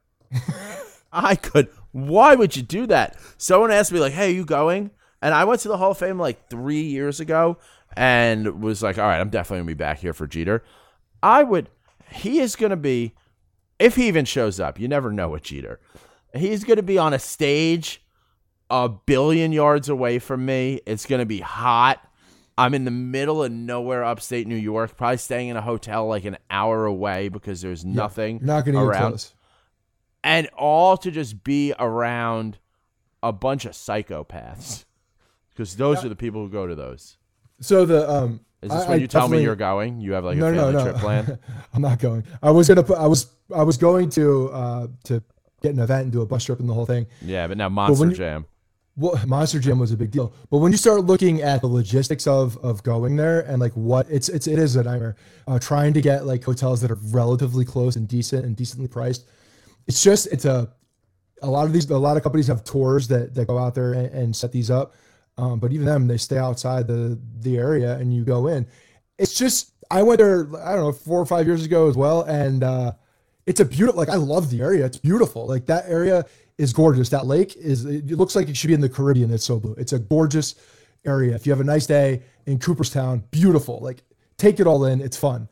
C: Why would you do that? Someone asked me, like, hey, are you going? And I went to the Hall of Fame like 3 years ago and was like, all right, I'm definitely going to be back here for Jeter. He is going to be, if he even shows up, you never know with Jeter. He's going to be on a stage 1 billion yards away from me. It's going to be hot. I'm in the middle of nowhere, upstate New York, probably staying in a hotel like an hour away because there's nothing
B: you're not going to get close.
C: And all to just be around a bunch of psychopaths. Because those are the people who go to those.
B: So the
C: is this when you tell me you're going? You have like a family trip plan?
B: I'm not going. I was going to get an event and do a bus trip and the whole thing.
C: Yeah, but now Monster Jam.
B: Well, Monster Jam was a big deal. But when you start looking at the logistics of going there and like what it is a nightmare. Trying to get like hotels that are relatively close and decent and decently priced. A lot of companies have tours that go out there and set these up. But even them, they stay outside the area and you go in. It's just, I went there, I don't know, 4 or 5 years ago as well. And it's a beautiful, like, I love the area. It's beautiful. Like, that area is gorgeous. That lake it looks like it should be in the Caribbean. It's so blue. It's a gorgeous area. If you have a nice day in Cooperstown, beautiful. Like, take it all in. It's fun.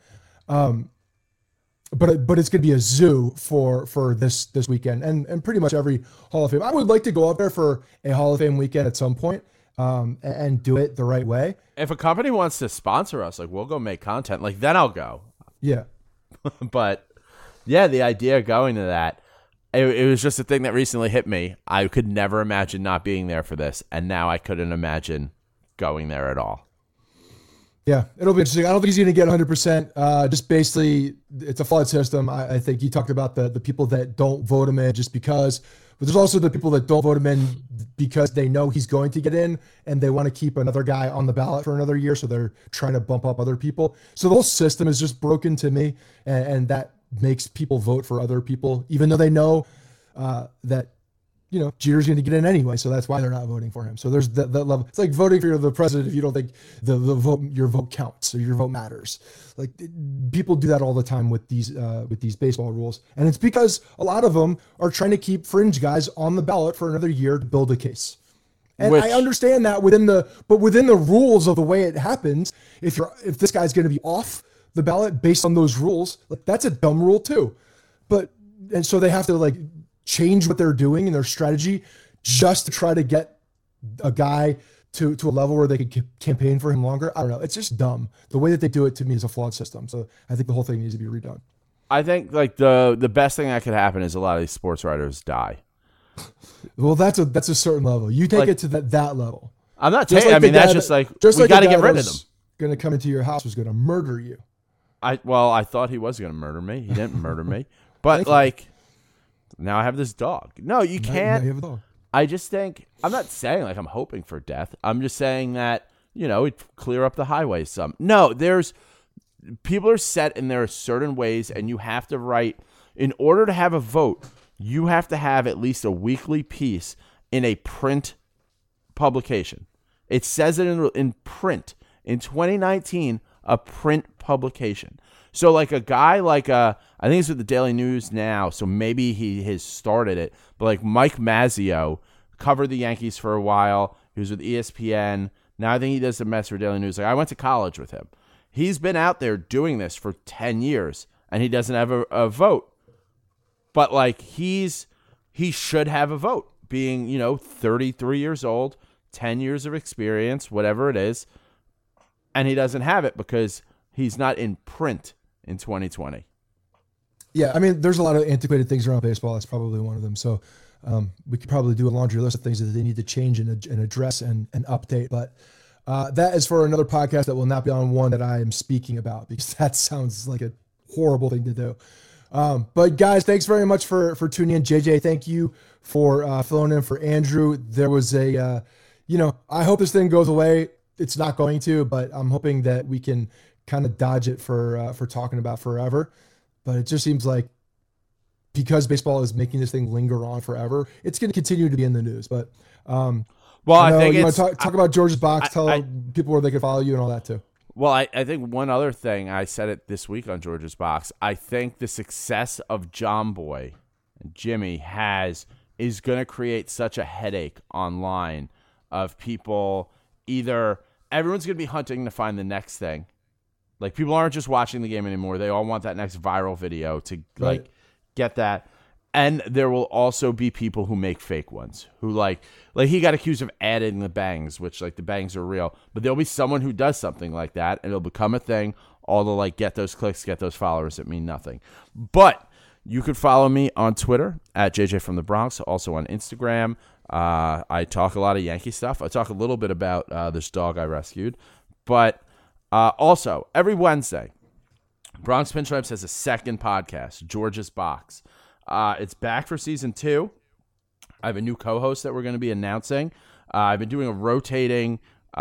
B: But it's going to be a zoo for this weekend and pretty much every Hall of Fame. I would like to go up there for a Hall of Fame weekend at some point and do it the right way.
C: If a company wants to sponsor us, like, we'll go make content. Like, then I'll go.
B: Yeah.
C: But, yeah, the idea of going to that, it was just a thing that recently hit me. I could never imagine not being there for this, and now I couldn't imagine going there at all.
B: Yeah, it'll be interesting. I don't think he's going to get 100%. Just basically, it's a flawed system. I think you talked about the people that don't vote him in just because, but there's also the people that don't vote him in because they know he's going to get in and they want to keep another guy on the ballot for another year. So they're trying to bump up other people. So the whole system is just broken to me. And that makes people vote for other people, even though they know that, Jeter's going to get in anyway, so that's why they're not voting for him. So there's that level. It's like voting for the president if you don't think your vote counts or your vote matters. Like people do that all the time with these baseball rules, and it's because a lot of them are trying to keep fringe guys on the ballot for another year to build a case. And I understand that within the rules of the way it happens, if this guy's going to be off the ballot based on those rules, like that's a dumb rule too. And so they have to change what they're doing and their strategy just to try to get a guy to a level where they could campaign for him longer. I don't know. It's just dumb. The way that they do it to me is a flawed system. So I think the whole thing needs to be redone.
C: I think the best thing that could happen is a lot of these sports writers die.
B: Well, that's a certain level. You take it to that level.
C: I'm not saying. That's just we got to get rid of them.
B: Going to come into your house was going to murder you.
C: I thought he was going to murder me. He didn't murder me. But now I have this dog. No, you can't.
B: Now you have a dog.
C: I just think, I'm not saying I'm hoping for death. I'm just saying that, it'd clear up the highways some. No, people are set in there certain ways, and you have to write, in order to have a vote, you have to have at least a weekly piece in a print publication. It says it in print. In 2019, a print publication. So a guy I think he's with the Daily News now, so maybe he has started it. But Mike Mazzeo covered the Yankees for a while. He was with ESPN. Now I think he does the mess for Daily News. I went to college with him. He's been out there doing this for 10 years, and he doesn't have a vote. But he should have a vote, being 33 years old, 10 years of experience, whatever it is, and he doesn't have it because he's not in print in 2020.
B: Yeah, there's a lot of antiquated things around baseball. That's probably one of them. So we could probably do a laundry list of things that they need to change and address and update. But that is for another podcast that will not be on one that I am speaking about, because that sounds like a horrible thing to do. But guys, thanks very much for tuning in. JJ, thank you for filling in for Andrew. There was I hope this thing goes away. It's not going to, but I'm hoping that we can kind of dodge it for talking about forever. But it just seems like because baseball is making this thing linger on forever, it's going to continue to be in the news. But
C: I think
B: you want to talk about George's Box, tell people where they can follow you and all that too.
C: Well, I think one other thing, I said it this week on George's Box, I think the success of John Boy and Jimmy is going to create such a headache online of people. Either everyone's going to be hunting to find the next thing. People aren't just watching the game anymore. They all want that next viral video to get that. And there will also be people who make fake ones who he got accused of adding the bangs, which the bangs are real, but there'll be someone who does something like that and it'll become a thing. All to get those clicks, get those followers that mean nothing. But you could follow me on Twitter at JJ from the Bronx, also on Instagram. I talk a lot of Yankee stuff. I talk a little bit about this dog I rescued, but also every Wednesday, Bronx Pinstripes has a second podcast, George's Box. It's back for season 2. I have a new co-host that we're going to be announcing. I've been doing a rotating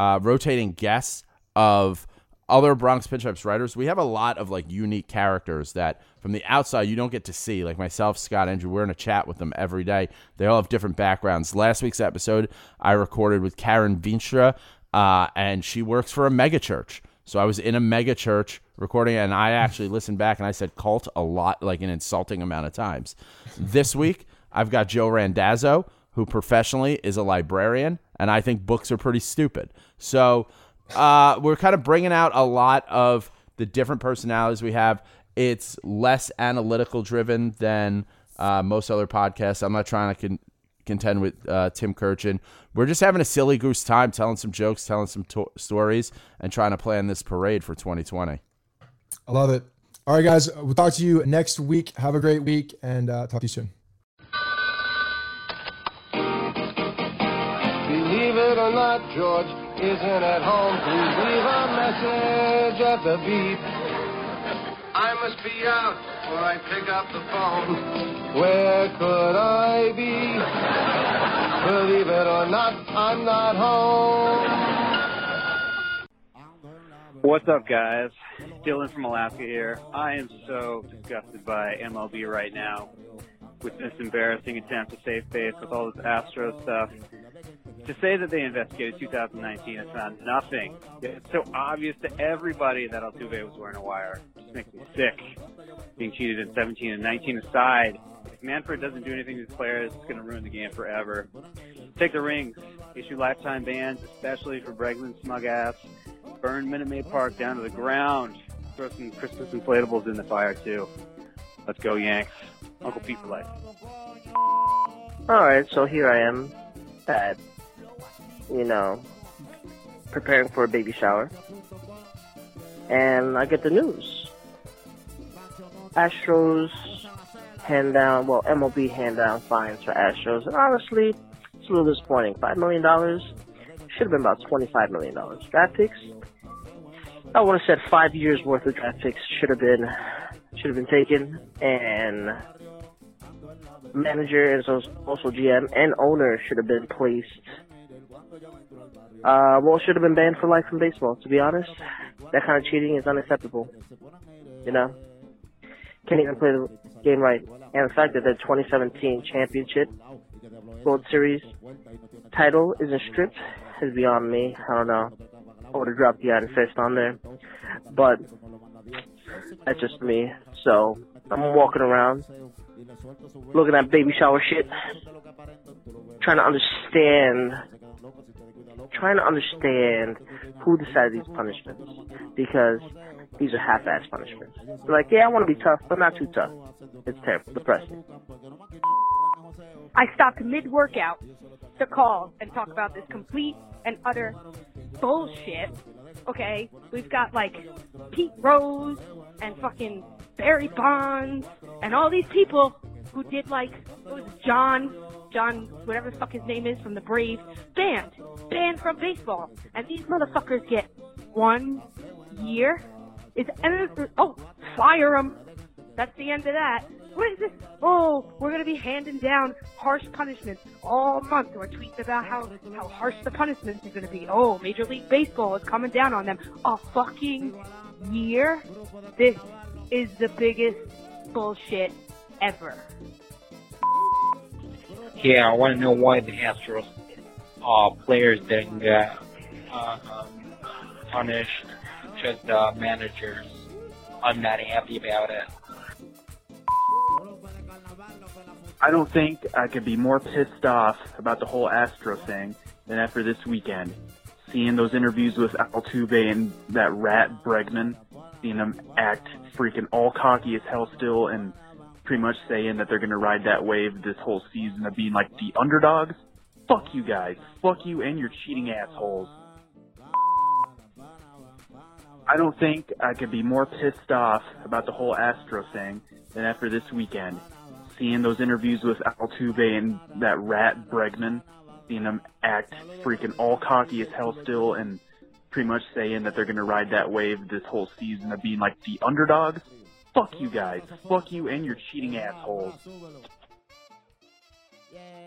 C: guests of other Bronx Pinstripes writers. We have a lot of unique characters that from the outside you don't get to see. Myself, Scott, Andrew, we're in a chat with them every day. They all have different backgrounds. Last week's episode I recorded with Karen Vinstra, and she works for a mega church. So I was in a mega church recording, and I actually listened back, and I said cult a lot, an insulting amount of times. This week, I've got Joe Randazzo, who professionally is a librarian, and I think books are pretty stupid. So we're kind of bringing out a lot of the different personalities we have. It's less analytical driven than most other podcasts. I'm not trying to contend with Tim Kirchin. We're just having a silly goose time, telling some jokes, telling some stories, and trying to plan this parade for 2020.
B: I love it. All right, guys, we'll talk to you next week. Have a great week, and talk to you soon.
D: Believe it or not, George, isn't at home, please leave a message at the beep. I must be out before I pick up the phone. Where could I be? Believe it or not, I'm not home.
E: What's up, guys? Dylan from Alaska here. I am so disgusted by MLB right now with this embarrassing attempt to save face with all this Astros stuff. To say that they investigated 2019 is not nothing. It's so obvious to everybody that Altuve was wearing a wire. It just makes me sick. Being cheated in 17 and 19 aside, if Manfred doesn't do anything to these players, it's going to ruin the game forever. Take the rings. Issue lifetime bans, especially for Bregman's smug ass. Burn Minute Maid Park down to the ground. Throw some Christmas inflatables in the fire, too. Let's go, Yanks. Uncle Pete for life.
F: Alright, so here I am at, preparing for a baby shower. And I get the news. Astros MLB hand down fines for Astros. And honestly, it's a little disappointing. $5 million should have been about $25 million. Draft picks, I would have said 5 years worth of draft picks should have been taken, and manager and also GM and owner should have been placed. Should have been banned for life from baseball. To be honest, that kind of cheating is unacceptable. Can't even play the game right. And the fact that the 2017 championship World Series title isn't stripped is beyond me. I don't know. I would have dropped the iron fist on there, but that's just me. So I'm walking around, looking at baby shower shit, trying to understand who decided these punishments, because these are half-ass punishments. They're like, yeah, I want to be tough, but not too tough. It's terrible, depressing.
G: I stopped mid-workout to call and talk about this complete and utter bullshit. Okay, we've got like Pete Rose and fucking Barry Bonds and all these people who did like, it was John, whatever the fuck his name is, from the Braves, banned from baseball. And these motherfuckers get 1 year. Fire them. That's the end of that. What is this? Oh, we're going to be handing down harsh punishments all month. We're tweeting about how harsh the punishments are going to be. Oh, Major League Baseball is coming down on them. A fucking year? This is the biggest bullshit ever.
H: Yeah, I want to know why the Astros players didn't get punished, just the managers. I'm not happy about it.
I: I don't think I could be more pissed off about the whole Astro thing than after this weekend. Seeing those interviews with Altuve and that rat Bregman, seeing them act freaking all cocky as hell still and pretty much saying that they're going to ride that wave this whole season of being like the underdogs. Fuck you guys. Fuck you and your cheating assholes. I don't think I could be more pissed off about the whole Astro thing than after this weekend. Seeing those interviews with Altuve and that rat Bregman, seeing them act freaking all cocky as hell still and pretty much saying that they're going to ride that wave this whole season of being like the underdogs. Fuck you guys. Fuck you and your cheating assholes.